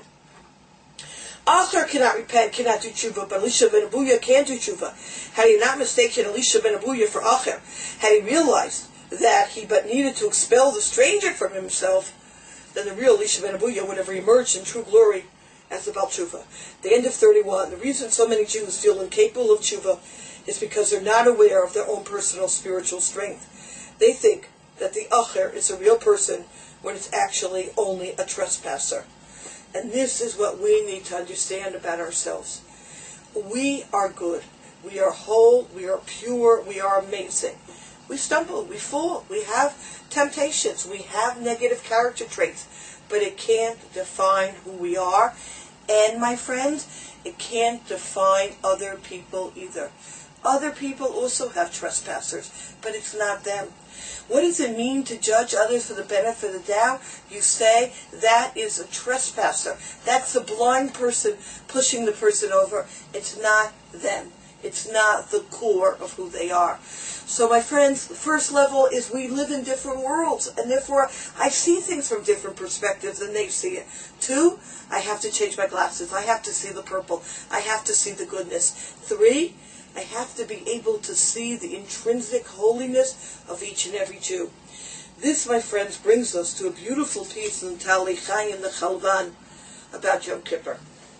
Acher cannot repent, cannot do tshuva, but Elisha ben Avuya can do tshuva. Had he not mistaken Elisha ben Avuya for Acher, had he realized that he but needed to expel the stranger from himself, then the real Elisha ben Avuya would have emerged in true glory as the Baal Tshuva. The end of thirty-one. The reason so many Jews feel incapable of tshuva is because they're not aware of their own personal spiritual strength. They think that the Acher is a real person when it's actually only a trespasser. And this is what we need to understand about ourselves. We are good. We are whole. We are pure. We are amazing. We stumble. We fall. We have temptations. We have negative character traits. But it can't define who we are. And, my friends, it can't define other people either. Other people also have trespassers, but it's not them. What does it mean to judge others for the benefit of the doubt? You say, that is a trespasser. That's the blind person pushing the person over. It's not them. It's not the core of who they are. So, my friends, the first level is we live in different worlds, and therefore I see things from different perspectives than they see it. Two, I have to change my glasses. I have to see the purple. I have to see the goodness. Three, I have to be able to see the intrinsic holiness of each and every Jew. This, my friends, brings us to a beautiful piece in Tali Chaim the Chalvan about Yom Kippur.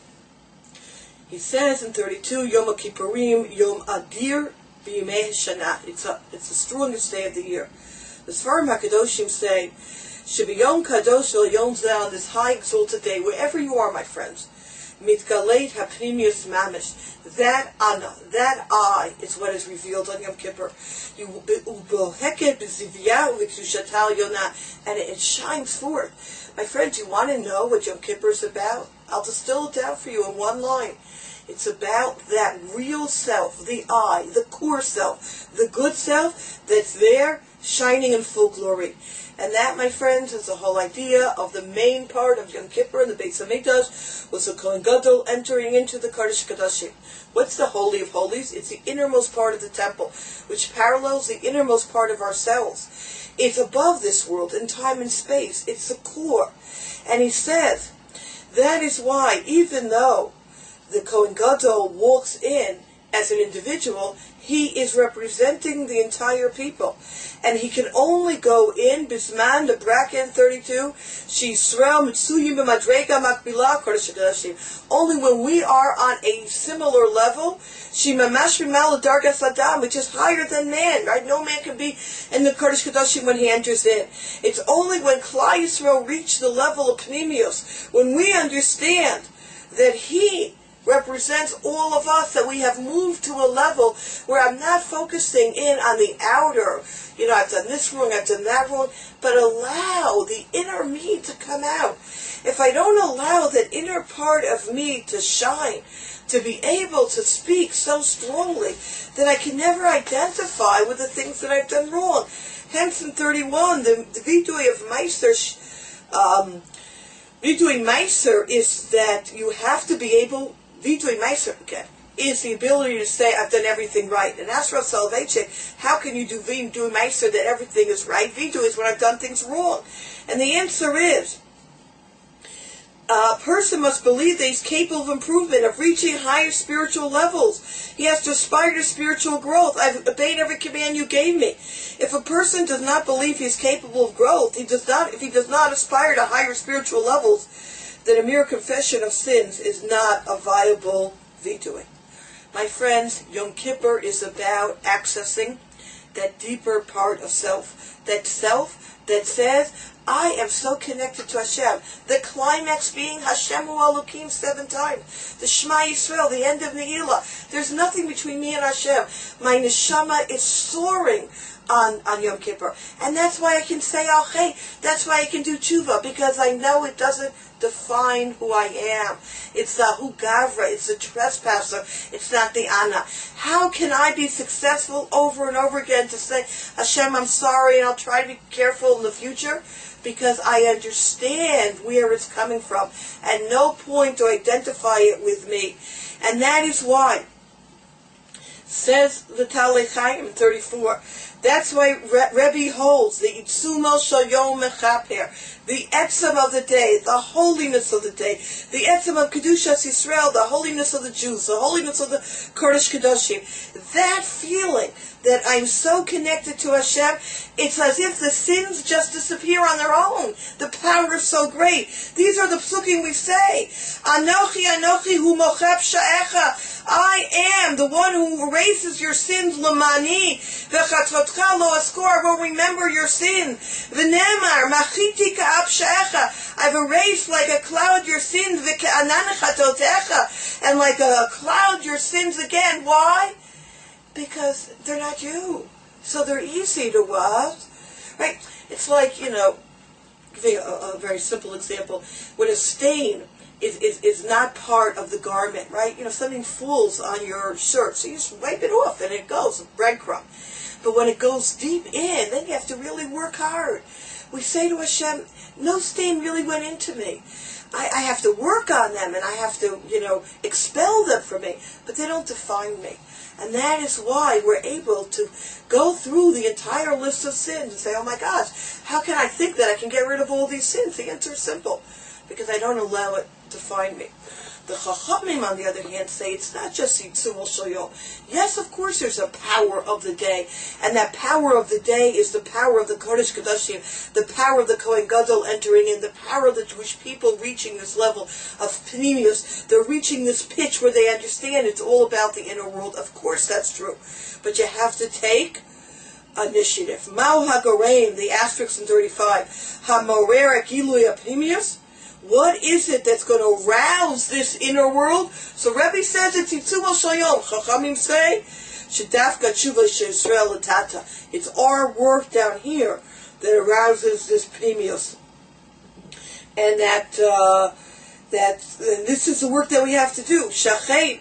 He says in thirty-two, Yom Kippurim, Yom Adir B'Yimei Shana. It's a, it's the strongest day of the year. The Sfarim HaKadoshim say, Shebiyom Kadosh El Yom Zeh, on this high exalted day, wherever you are, my friends, Mitgaleit HaPnimius Mamish, that ana, that I, is what is revealed on Yom Kippur. You uboheket b'zivya u'v'kshushatal yonah, and it shines forth. My friends, you want to know what Yom Kippur is about? I'll distill it down for you in one line. It's about that real self, the I, the core self, the good self that's there, shining in full glory. And that, my friends, is the whole idea of the main part of Yom Kippur and the Beis Hamikdash, was the Kohen Gadol entering into the Kodesh Kodashim. What's the Holy of Holies? It's the innermost part of the temple, which parallels the innermost part of ourselves. It's above this world in time and space. It's the core. And he says, that is why, even though the Kohen Gadol walks in as an individual, he is representing the entire people. And he can only go in, Bisman, the bracket thirty-two, Shisrael, Mitsuyim, Madrega, Makbilah, Kodesh HaKodashim. Only when we are on a similar level, Shimamash Bimal, Dargas Adam, which is higher than man, right? No man can be in the Kodesh HaKodashim when he enters in. It's only when Klal Yisrael reach the level of Pnimius, when we understand that he represents all of us, that we have moved to a level where I'm not focusing in on the outer, you know, I've done this wrong, I've done that wrong, but allow the inner me to come out. If I don't allow that inner part of me to shine, to be able to speak so strongly, then I can never identify with the things that I've done wrong. Hence in thirty-one, the, the vidui of Meiser, um, vidui Meiser is that you have to be able, vidui Meiser, okay, is the ability to say, I've done everything right. And ask Rav Soloveitchik, how can you do vidui Meiser that everything is right? Vidui is when I've done things wrong. And the answer is, A person must believe that he's capable of improvement, of reaching higher spiritual levels. He has to aspire to spiritual growth. I've obeyed every command you gave me. If a person does not believe he's capable of growth, he does not, if he does not aspire to higher spiritual levels, then a mere confession of sins is not a viable vituing. My friends, Yom Kippur is about accessing that deeper part of self. That self that says, I am so connected to Hashem. The climax being Hashem Hu Elokim seven times. The Shema Yisrael, the end of Ne'ilah. There's nothing between me and Hashem. My neshama is soaring on, on Yom Kippur. And that's why I can say Al Chay. That's why I can do tshuva, because I know it doesn't define who I am. It's the Hu Gavra, it's the trespasser, it's not the Ana. How can I be successful over and over again to say, Hashem, I'm sorry, and I'll try to be careful in the future? Because I understand where it's coming from. At no point do I identify it with me. And that is why, says the Talei Chaim thirty-four, that's why Re- Rebbe holds the Itzumo Shel Yom Mechaper, the etzem of the day, the holiness of the day, the etzem of Kedushas Yisrael, the holiness of the Jews, the holiness of the Kodesh Kedoshim. That feeling that I'm so connected to Hashem, it's as if the sins just disappear on their own. The power is so great. These are the psukim we say. Anochi, Anochi, hu mochep sha'echa. I am the one who erases your sins, lamani, v'chatzotcha lo askor, I will remember your sin. V'nemar, machiti ka'ap sha'echa. I've erased like a cloud your sins, v'ke'anan chatotecha, and like a cloud your sins again. Why? Because they're not you. So they're easy to what? Right? It's like, you know, giving a, a very simple example. When a stain is, is, is not part of the garment, right? You know, something falls on your shirt, so you just wipe it off and it goes, a breadcrumb. But when it goes deep in, then you have to really work hard. We say to Hashem, no stain really went into me. I, I have to work on them and I have to, you know, expel them from me, but they don't define me. And that is why we're able to go through the entire list of sins and say, oh my gosh, how can I think that I can get rid of all these sins? The answer is simple, because I don't allow it to define me. The Chachamim, on the other hand, say it's not just Yitzum Shel Yom. Yes, of course, there's a power of the day, and that power of the day is the power of the Kodesh Kodashim, the power of the Kohen Gadol entering in, the power of the Jewish people reaching this level of Pnimius. They're reaching this pitch where they understand it's all about the inner world. Of course, that's true, but you have to take initiative. Mao HaGoreim, the asterisk in thirty-five, HaMorer Giluya Pnimius. What is it that's going to arouse this inner world? So Rebbe says it's Yitzum Shel Yom. Chachamim say, Shedafka Tshuva She'Yisrael Latata. It's our work down here that arouses this pnimius. And that, uh, that, and this is the work that we have to do. Shachet.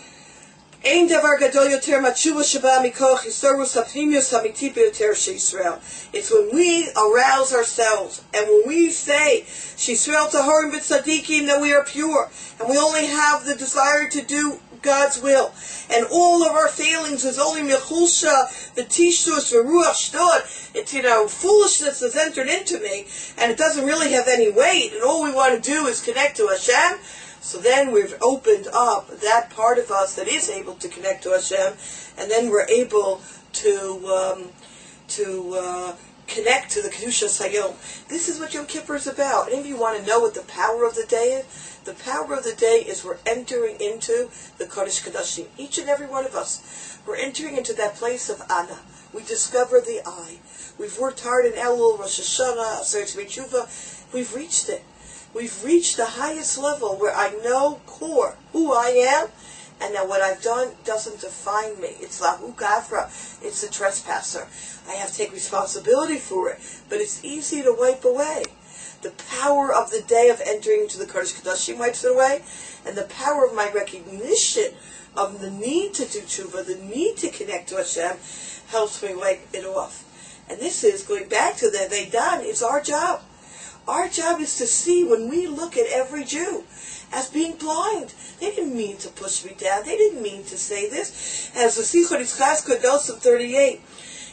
Ein davar gadol yoter matshuva sheba mikoch hisarus hapnimius hamiti beyoter she'Yisrael. It's when we arouse ourselves, and when we say she'Yisrael tahorim b'tzadikim, that we are pure, and we only have the desire to do God's will, and all of our failings is only mechulsha, the tishus, the ruach shtod. It's, you know, foolishness has entered into me, and it doesn't really have any weight, and all we want to do is connect to Hashem. So then we've opened up that part of us that is able to connect to Hashem, and then we're able to um, to uh, connect to the Kedushas Hayom. This is what Yom Kippur is about. Any of you want to know what the power of the day is? The power of the day is we're entering into the Kodesh Kodashim. Each and every one of us. We're entering into that place of Ana. We discover the I. We've worked hard in Elul, Rosh Hashanah, Aseret Tshuva. We've reached it. We've reached the highest level where I know core who I am, and that what I've done doesn't define me. It's Lahu Gavra. It's a trespasser. I have to take responsibility for it, but it's easy to wipe away. The power of the day of entering into the Kodesh Kodashim wipes it away, and the power of my recognition of the need to do tshuva, the need to connect to Hashem, helps me wipe it off. And this is, going back to the Veidan, it's our job. Our job is to see, when we look at every Jew as being blind. They didn't mean to push me down. They didn't mean to say this. As the Sichot Yitzchak Kodosim thirty-eight,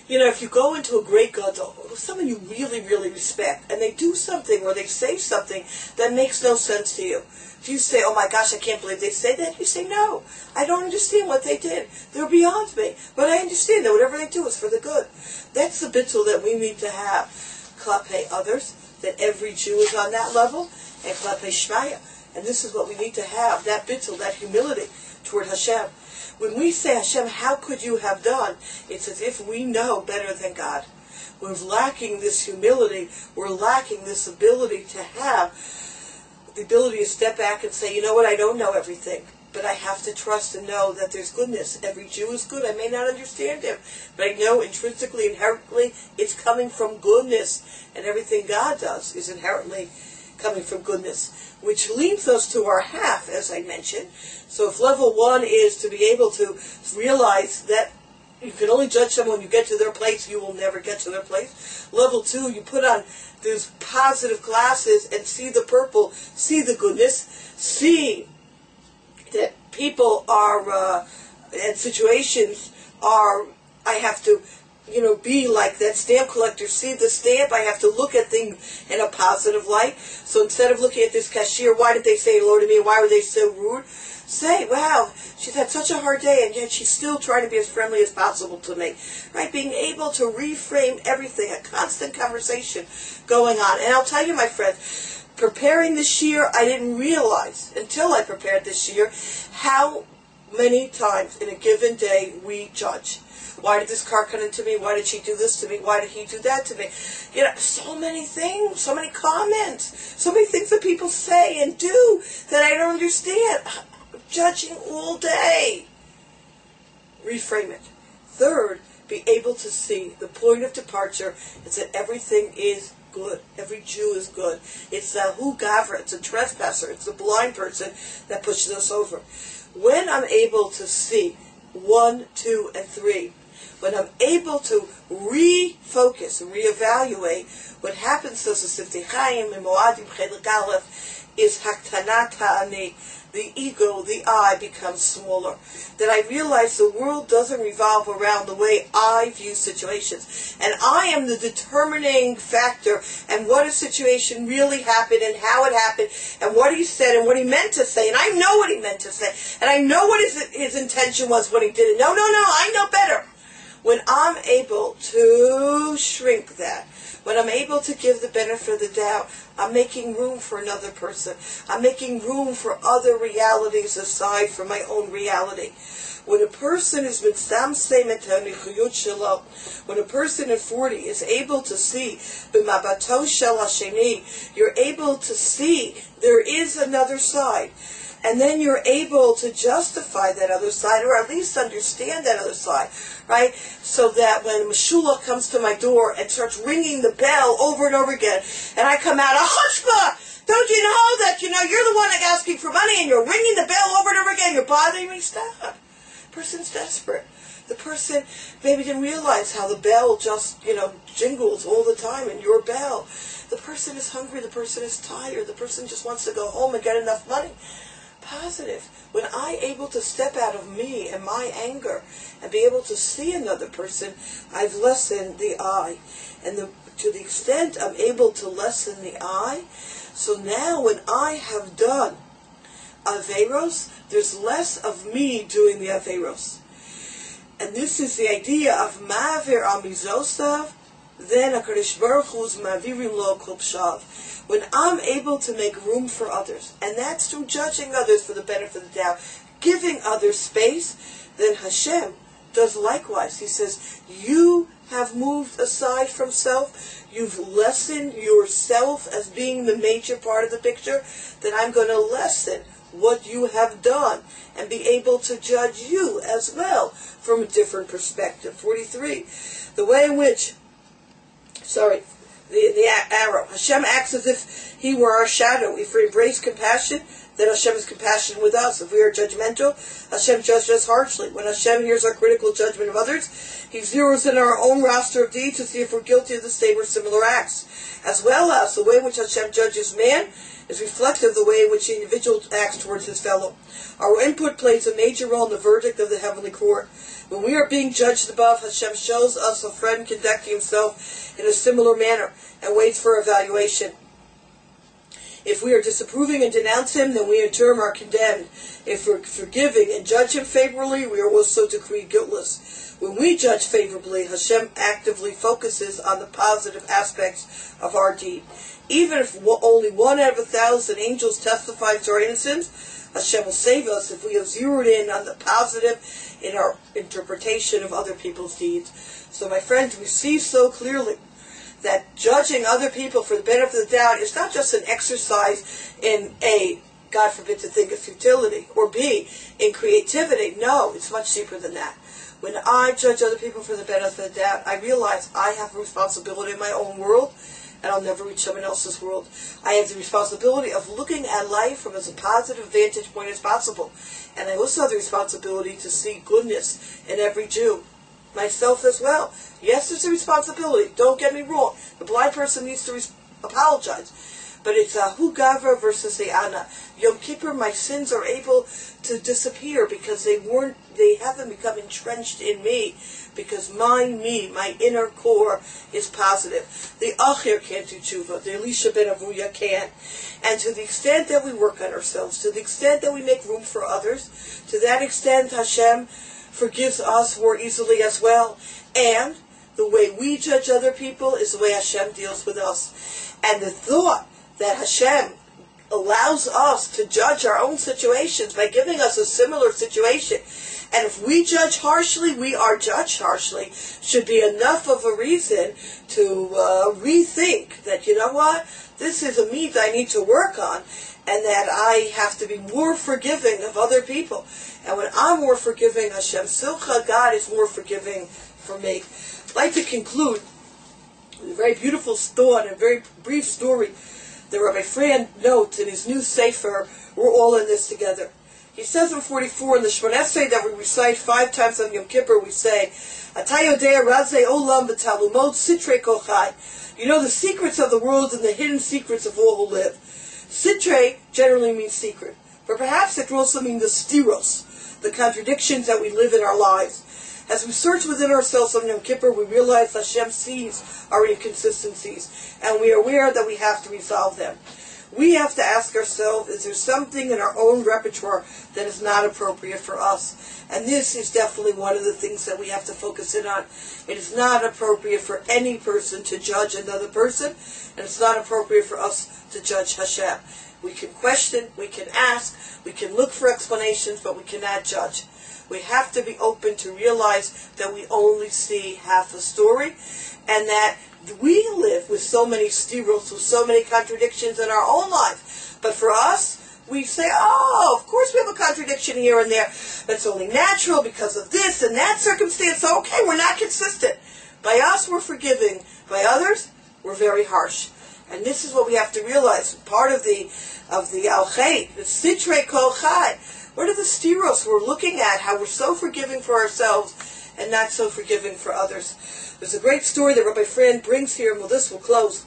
You know, if you go into a great gadol, someone you really, really respect, and they do something or they say something that makes no sense to you, if you say, oh my gosh, I can't believe they said that, you say, no, I don't understand what they did. They're beyond me. But I understand that whatever they do is for the good. That's the bittul that we need to have. Klapei others, that every Jew is on that level, and klapei shmaya. And this is what we need to have, that bittul, that humility toward Hashem. When we say, Hashem, how could you have done? It's as if we know better than God. We're lacking this humility. We're lacking this ability to have the ability to step back and say, you know what, I don't know everything, but I have to trust and know that there's goodness. Every Jew is good. I may not understand him, but I know intrinsically, inherently, it's coming from goodness. And everything God does is inherently coming from goodness, which leads us to our half, as I mentioned. So if level one is to be able to realize that you can only judge someone when you get to their place, you will never get to their place. Level two, you put on those positive glasses and see the purple, see the goodness, see that people are, uh, and situations are, I have to, you know, be like that stamp collector. See the stamp, I have to look at things in a positive light. So instead of looking at this cashier, why did they say hello to me? Why were they so rude? Say, wow, she's had such a hard day, and yet she's still trying to be as friendly as possible to me. Right? Being able to reframe everything, a constant conversation going on. And I'll tell you, my friends, preparing this year, I didn't realize, until I prepared this year, how many times in a given day we judge. Why did this car come into me? Why did she do this to me? Why did he do that to me? You know, so many things, so many comments, so many things that people say and do that I don't understand. Judging all day. Reframe it. Third, be able to see the point of departure is that everything is good. Every Jew is good. It's a hu gavra, it's a trespasser, it's a blind person that pushes us over. When I'm able to see one, two, and three, when I'm able to refocus, reevaluate, what happens to us is haktanat ha'ani. The ego, the I, becomes smaller. That I realize the world doesn't revolve around the way I view situations. And I am the determining factor and what a situation really happened and how it happened and what he said and what he meant to say. And I know what he meant to say. And I know what his, his intention was when he did it. No, no, no, I know better. When I'm able to shrink that, when I'm able to give the benefit of the doubt, I'm making room for another person. I'm making room for other realities aside from my own reality. When a person is when a person at forty is able to see, you're able to see there is another side. And then you're able to justify that other side, or at least understand that other side, right? So that when Meshula comes to my door and starts ringing the bell over and over again, and I come out, a chutzpah! Don't you know that, you know, you're the one asking for money, and you're ringing the bell over and over again, you're bothering me? Stop. The person's desperate. The person maybe didn't realize how the bell just, you know, jingles all the time in your bell. The person is hungry, the person is tired, the person just wants to go home and get enough money. Positive. When I'm able to step out of me and my anger and be able to see another person, I've lessened the I. And the, to the extent I'm able to lessen the I, so now when I have done Averos, there's less of me doing the Averos. And this is the idea of Ma'avir Amizosav, then HaKadosh Baruch Hu's Ma'avirim Lo Kol Pshav. When I'm able to make room for others, and that's through judging others for the benefit of the doubt, giving others space, then Hashem does likewise. He says, you have moved aside from self, you've lessened yourself as being the major part of the picture, then I'm going to lessen what you have done and be able to judge you as well from a different perspective. forty-three, the way in which, sorry, The, the arrow. Hashem acts as if he were our shadow. If we embrace compassion, then Hashem is compassionate with us. If we are judgmental, Hashem judges us harshly. When Hashem hears our critical judgment of others, He zeroes in our own roster of deeds to see if we're guilty of the same or similar acts. As well as the way in which Hashem judges man is reflective of the way in which the individual acts towards his fellow. Our input plays a major role in the verdict of the heavenly court. When we are being judged above, Hashem shows us a friend conducting himself in a similar manner and waits for evaluation. If we are disapproving and denounce him, then we in turn are condemned. If we're forgiving and judge him favorably, we are also decreed guiltless. When we judge favorably, Hashem actively focuses on the positive aspects of our deed. Even if only one out of a thousand angels testifies to our innocence, Hashem will save us if we have zeroed in on the positive in our interpretation of other people's deeds. So my friends, we see so clearly that judging other people for the benefit of the doubt is not just an exercise in A, God forbid to think of futility, or B, in creativity. No, it's much deeper than that. When I judge other people for the benefit of the doubt, I realize I have a responsibility in my own world, and I'll never reach someone else's world. I have the responsibility of looking at life from as a positive vantage point as possible. And I also have the responsibility to see goodness in every Jew. Myself as well. Yes, there's a responsibility. Don't get me wrong. The blind person needs to res- apologize. But it's a hu gavra versus a ana. Yom Kippur, my sins are able to disappear because they weren't, they haven't become entrenched in me. Because my me, my inner core, is positive. The Acher can't do tshuva. The Elisha ben Avuya can't. And to the extent that we work on ourselves, to the extent that we make room for others, to that extent Hashem forgives us more easily as well. And the way we judge other people is the way Hashem deals with us. And the thought that Hashem allows us to judge our own situations by giving us a similar situation, and if we judge harshly, we are judged harshly, should be enough of a reason to uh, rethink that, you know what, this is a me that I need to work on, and that I have to be more forgiving of other people. And when I'm more forgiving, Hashem Silcha, God is more forgiving for me. I'd like to conclude with a very beautiful thought, a very brief story that Rabbi Fran notes in his new Sefer, We're All in This Together. He says in forty-four, in the Shemon Esrei that we recite five times on Yom Kippur, we say, Atay yodea razei olam v'talumot sitrei kochai. You know the secrets of the world and the hidden secrets of all who live. Sitrei generally means secret, but perhaps it can also mean the stiros, the contradictions that we live in our lives. As we search within ourselves on Yom Kippur, we realize Hashem sees our inconsistencies, and we are aware that we have to resolve them. We have to ask ourselves, is there something in our own repertoire that is not appropriate for us? And this is definitely one of the things that we have to focus in on. It is not appropriate for any person to judge another person, and it's not appropriate for us to judge Hashem. We can question, we can ask, we can look for explanations, but we cannot judge. We have to be open to realize that we only see half a story, and that we live with so many stiros, with so many contradictions in our own life. But for us, we say, oh, of course we have a contradiction here and there. That's only natural because of this and that circumstance. So, okay, we're not consistent. By us, we're forgiving. By others, we're very harsh. And this is what we have to realize. Part of the of the al-chay, the sitrei kol chai. What are the stiros we're looking at? How we're so forgiving for ourselves and not so forgiving for others. There's a great story that Rabbi Fran brings here, and well, this will close,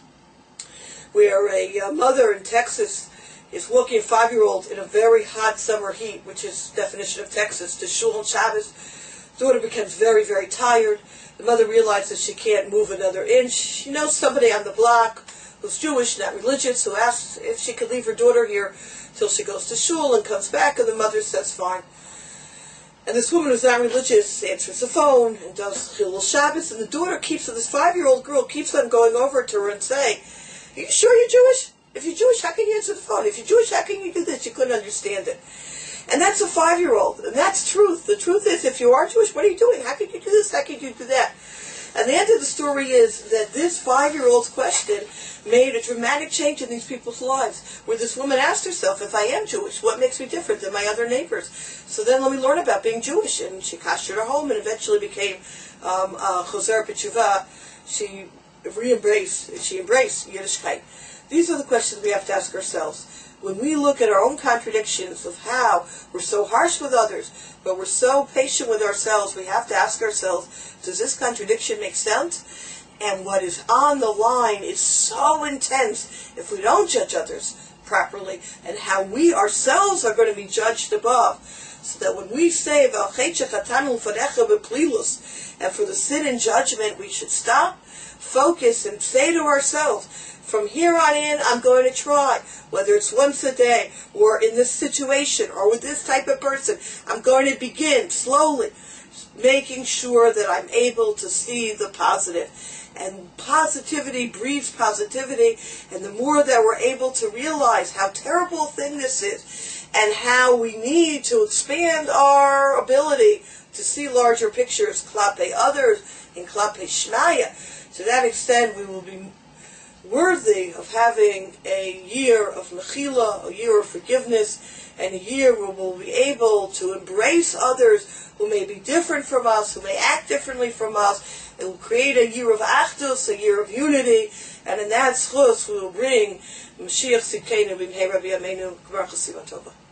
where a uh, mother in Texas is walking a five-year-old in a very hot summer heat, which is the definition of Texas, to shul on Shabbos. Daughter becomes very, very tired. The mother realizes she can't move another inch. She knows somebody on the block who's Jewish, not religious, who asks if she could leave her daughter here till she goes to shul and comes back, and the mother says fine. And this woman who's not religious answers the phone and does Chilul Shabbos, and the daughter keeps, so this five-year-old girl keeps on going over to her and saying, are you sure you're Jewish? If you're Jewish, how can you answer the phone? If you're Jewish, how can you do this? You couldn't understand it. And that's a five-year-old, and that's truth. The truth is, if you are Jewish, what are you doing? How can you do this? How can you do that? And the end of the story is that this five-year-old's question made a dramatic change in these people's lives, where this woman asked herself, if I am Jewish, what makes me different than my other neighbors? So then let me learn about being Jewish, and she kashered her home and eventually became um, uh, Choser B'Tshuva. She re-embraced, she embraced Yiddishkeit. These are the questions we have to ask ourselves. when we look at our own contradictions of how we're so harsh with others, but we're so patient with ourselves, we have to ask ourselves, does this contradiction make sense? And what is on the line is so intense if we don't judge others properly, and how we ourselves are going to be judged above. So that when we say, and for the sin and judgment, we should stop, focus, and say to ourselves, from here on in, I'm going to try, whether it's once a day, or in this situation, or with this type of person, I'm going to begin slowly, making sure that I'm able to see the positive. And positivity breeds positivity, and the more that we're able to realize how terrible a thing this is, and how we need to expand our ability to see larger pictures, klape others, and klape shmaya, to that extent we will be worthy of having a year of mechila, a year of forgiveness, and a year where we'll be able to embrace others who may be different from us, who may act differently from us. It will create a year of achdus, a year of unity, and in that schus we will bring Mashiach Tzidkenu b'mhei Rabbi Yameinu G'mar Chasiva Tova.